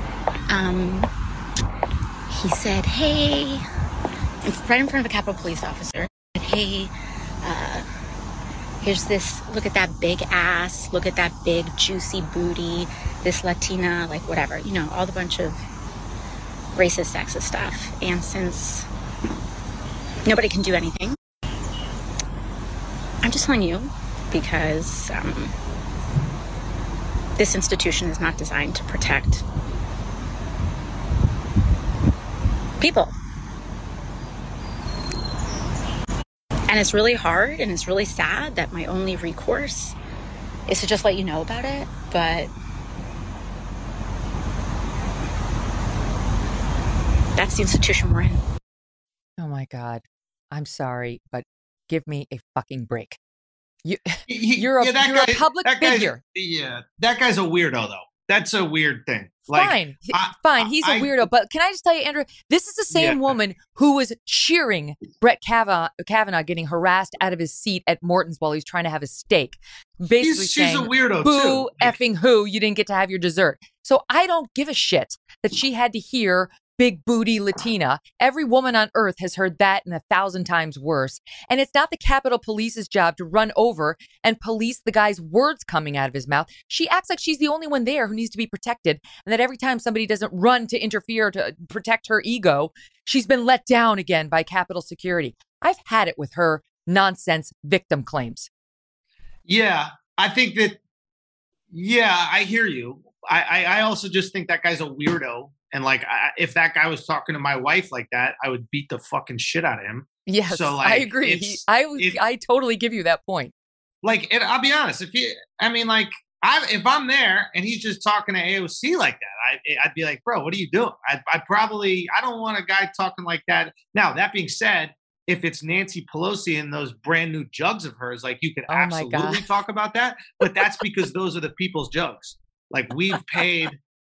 he said, hey, right in front of a Capitol police officer, hey, here's this, look at that big ass, look at that big juicy booty, this Latina, like whatever, all the bunch of racist, sexist stuff. And since nobody can do anything, I'm just telling you because this institution is not designed to protect people. And it's really hard and it's really sad that my only recourse is to just let you know about it. But that's the institution we're in. Oh my God. I'm sorry, but give me a fucking break. You're a public figure. That guy's a weirdo, though. That's a weird thing. Fine. He's a weirdo. But can I just tell you, Andrew, this is the same woman who was cheering Brett Kavanaugh getting harassed out of his seat at Morton's while he's trying to have a steak. Basically she's a weirdo, boo, too. Effing who, you didn't get to have your dessert. So I don't give a shit that she had to hear big booty Latina. Every woman on earth has heard that and 1,000 times worse. And it's not the Capitol Police's job to run over and police the guy's words coming out of his mouth. She acts like she's the only one there who needs to be protected. And that every time somebody doesn't run to interfere to protect her ego, she's been let down again by Capitol security. I've had it with her nonsense victim claims. Yeah, I think that, I hear you. I also just think that guy's a weirdo. And like, if that guy was talking to my wife like that, I would beat the fucking shit out of him. Yes, so, like, I agree. I totally give you that point. Like, I'll be honest. If I'm there and he's just talking to AOC like that, I'd be like, bro, what are you doing? I don't want a guy talking like that. Now, that being said, if it's Nancy Pelosi and those brand new jugs of hers, like, you could absolutely talk about that. But that's because those are the people's jugs. Like, we've paid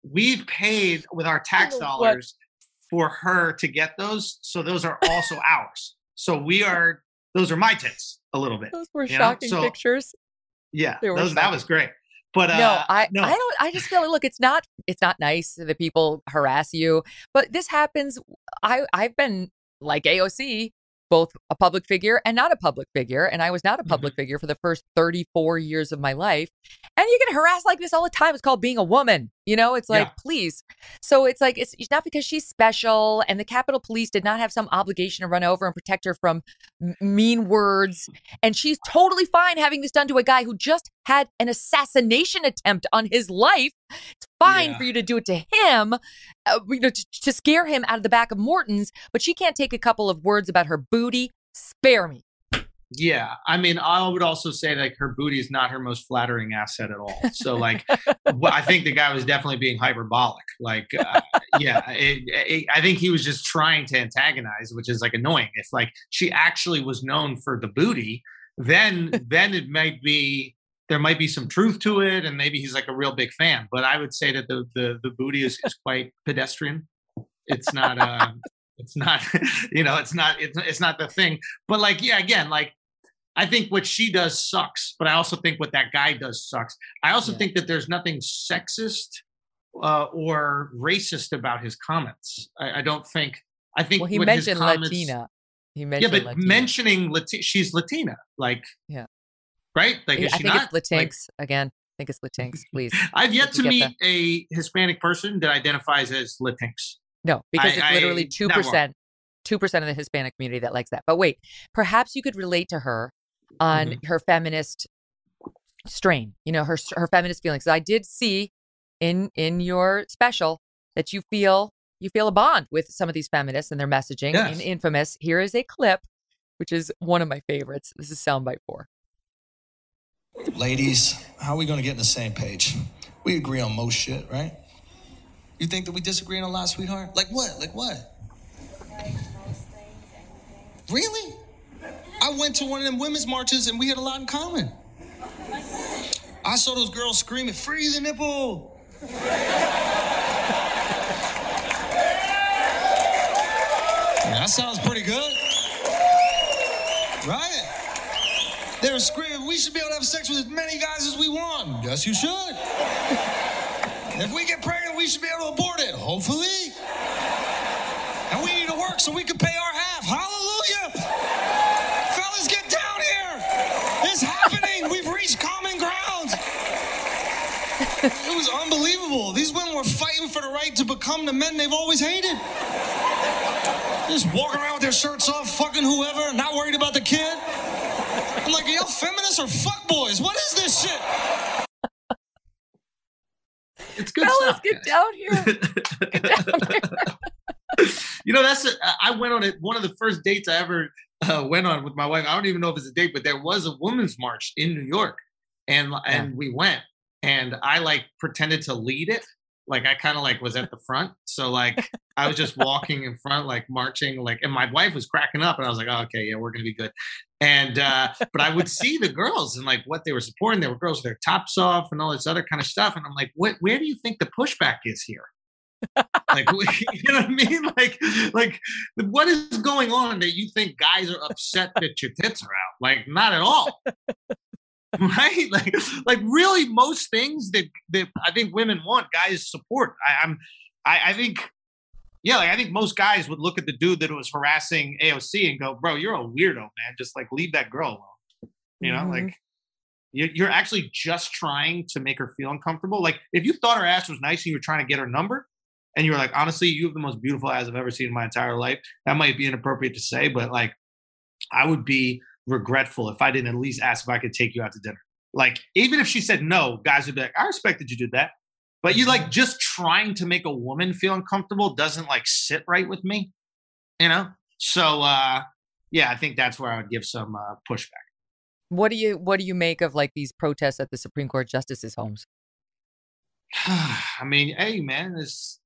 with our tax dollars for her to get those. So those are also ours. So those are my tits a little bit. Those were shocking pictures. Yeah, that was great. But I just feel like, look, it's not nice that people harass you, but this happens. I've been like AOC, both a public figure and not a public figure. And I was not a public figure for the first 34 years of my life. And you get harassed like this all the time. It's called being a woman. It's like, please. So it's like, it's not because she's special. And the Capitol Police did not have some obligation to run over and protect her from mean words. And she's totally fine having this done to a guy who just had an assassination attempt on his life. It's fine for you to do it to him, to scare him out of the back of Morton's. But she can't take a couple of words about her booty. Spare me. Yeah. I mean, I would also say like her booty is not her most flattering asset at all. So like, I think the guy was definitely being hyperbolic. Like, I think he was just trying to antagonize, which is like annoying. If like she actually was known for the booty, then it might be there might be some truth to it, and maybe he's like a real big fan. But I would say that the booty is quite pedestrian. It's not it's not it's not the thing. But like, yeah, again, like I think what she does sucks, but I also think what that guy does sucks. I also think that there's nothing sexist or racist about his comments. I don't think. I think he mentioned Latina. He mentioned Latina. Mentioning she's Latina, like right? Like is I she think not? it's Latinx again. I think it's Latinx. Please. I've yet to meet a Hispanic person that identifies as Latinx. No, because it's literally 2%. 2% of the Hispanic community that likes that. But wait, perhaps you could relate to her on her feminist strain. You know, her feminist feelings. I did see in your special that you feel a bond with some of these feminists and their messaging. Yes. In Infamous, here is a clip, which is one of my favorites. This is soundbite 4. Ladies, how are we going to get on the same page? We agree on most shit, right? You think that we disagree on a lot, sweetheart? Like what? Like what? Really? I went to one of them women's marches and we had a lot in common. I saw those girls screaming, "Free the nipple!" Yeah, that sounds pretty good. Right? They were screaming, "We should be able to have sex with as many guys as we want." Yes, you should. If we get pregnant, we should be able to abort it. Hopefully. And we need to work so we can pay our half. Hallelujah. Fellas, get down here. It's happening. We've reached common ground. It was unbelievable. These women were fighting for the right to become the men they've always hated. Just walking around with their shirts off, fucking whoever, not worried about the kid. I'm like, are y'all feminists or fuckboys? What is this shit? It's good Fellas, stuff. get down here. Get down here. You know, I went on it. One of the first dates I ever went on with my wife. I don't even know if it's a date, but there was a women's march in New York, and we went, and I like pretended to lead it. Like I kind of like was at the front, so like I was just walking in front, like marching, like, and my wife was cracking up, and I was like, oh, okay, yeah, we're gonna be good. And but I would see the girls and like what they were supporting. There were girls with their tops off and all this other kind of stuff, and I'm like, where do you think the pushback is here? Like, you know what I mean? Like, what is going on that you think guys are upset that your tits are out? Like, not at all. Right? Like really, most things that I think women want, guys support. I think, yeah, like I think most guys would look at the dude that was harassing AOC and go, "Bro, you're a weirdo, man. Just like leave that girl alone." You know, like you're actually just trying to make her feel uncomfortable. Like if you thought her ass was nice and you were trying to get her number, and you were like, honestly, you have the most beautiful ass I've ever seen in my entire life. That might be inappropriate to say, but like, I would be regretful if I didn't at least ask if I could take you out to dinner. Like, even if she said no, guys would be like, I respect that you did that. But you like just trying to make a woman feel uncomfortable doesn't like sit right with me, you know? So, yeah, I think that's where I would give some pushback. What do you make of like these protests at the Supreme Court justices' homes? I mean, hey, man,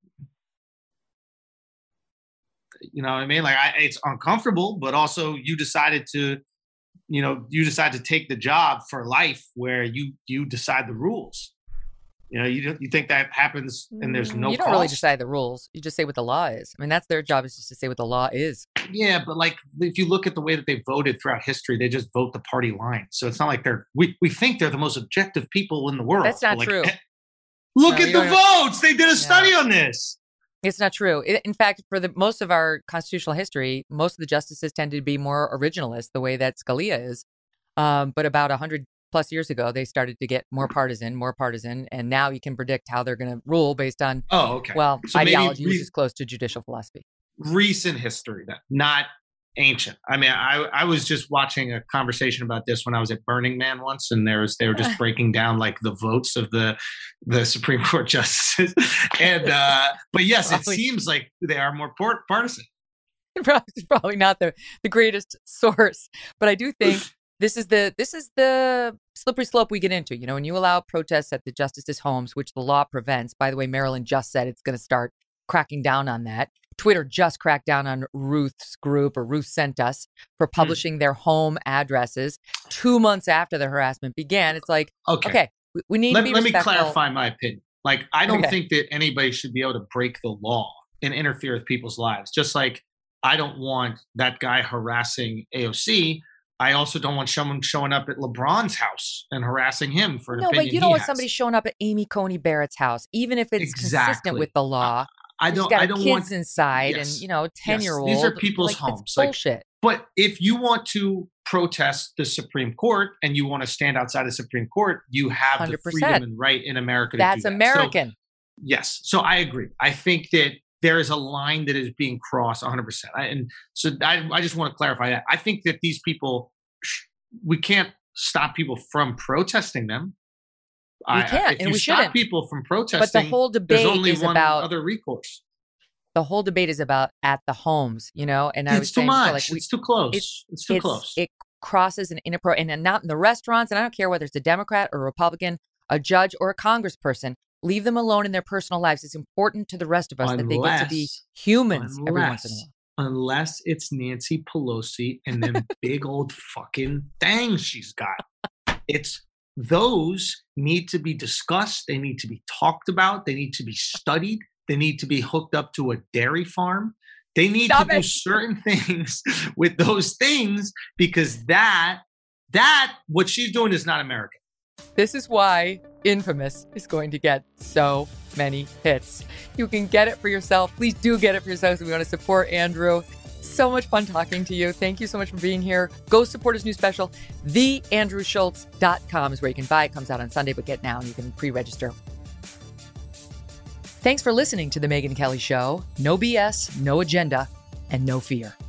you know what I mean? Like, it's uncomfortable, but also you decide to take the job for life where you decide the rules. You know, you think that happens and there's no You don't cost? really decide the rules. You just say what the law is. I mean, that's their job, is just to say what the law is. Yeah, but like if you look at the way that they voted throughout history, they just vote the party line. So it's not like we think they're the most objective people in the world. That's not like, true. Look at the votes. They did a study on this. It's not true. In fact, for most of our constitutional history, most of the justices tended to be more originalist, the way that Scalia is. But about 100 plus years ago, they started to get more partisan, and now you can predict how they're going to rule based on, so ideology, which is close to judicial philosophy. Recent history, then, not ancient. I mean, I was just watching a conversation about this when I was at Burning Man once, and they were just breaking down like the votes of the Supreme Court justices. And but yes, it seems like they are more partisan. It's probably not the greatest source, but I do think this is the slippery slope we get into. You know, when you allow protests at the justices' homes, which the law prevents. By the way, Maryland just said it's going to start cracking down on that. Twitter just cracked down on Ruth's group, or Ruth Sent Us, for publishing their home addresses 2 months after the harassment began. It's like, okay, we need to be Let me respectful. clarify my opinion. Like, I don't think that anybody should be able to break the law and interfere with people's lives. Just like I don't want that guy harassing AOC. I also don't want someone showing up at LeBron's house and harassing him for an opinion. No, but you don't he want has. somebody showing up at Amy Coney Barrett's house, even if it's consistent with the law. I don't kids want inside, and 10-year-olds. These are people's homes. It's bullshit. But if you want to protest the Supreme Court and you want to stand outside the Supreme Court, you have 100%. The freedom and right in America to That's do that. American. So, yes. So I agree. I think that there is a line that is being crossed 100%. And so I just want to clarify that. I think that these people, we can't stop people from protesting them. We can't, if and you we stop shouldn't. people from protesting, but the whole debate there's only is one about other recourse. The whole debate is about at the homes, and I was too saying, much. It's too close. It's too close. It crosses an inappropriate, and not in the restaurants. And I don't care whether it's a Democrat or a Republican, a judge or a congressperson. Leave them alone in their personal lives. It's important to the rest of us that they get to be humans every once in a while. Unless it's Nancy Pelosi and them big old fucking things she's got. It's those need to be discussed. They need to be talked about. They need to be studied. They need to be hooked up to a dairy farm. They need to do certain things with those things, because that what she's doing is not American. This is why Infamous is going to get so many hits. You can get it for yourself. Please do get it for yourself. We want to support Andrew. So much fun talking to you. Thank you so much for being here. Go support his new special. TheAndrewSchultz.com is where you can buy it. It comes out on Sunday, but get now and you can pre-register. Thanks for listening to The Megyn Kelly Show. No BS, no agenda, and no fear.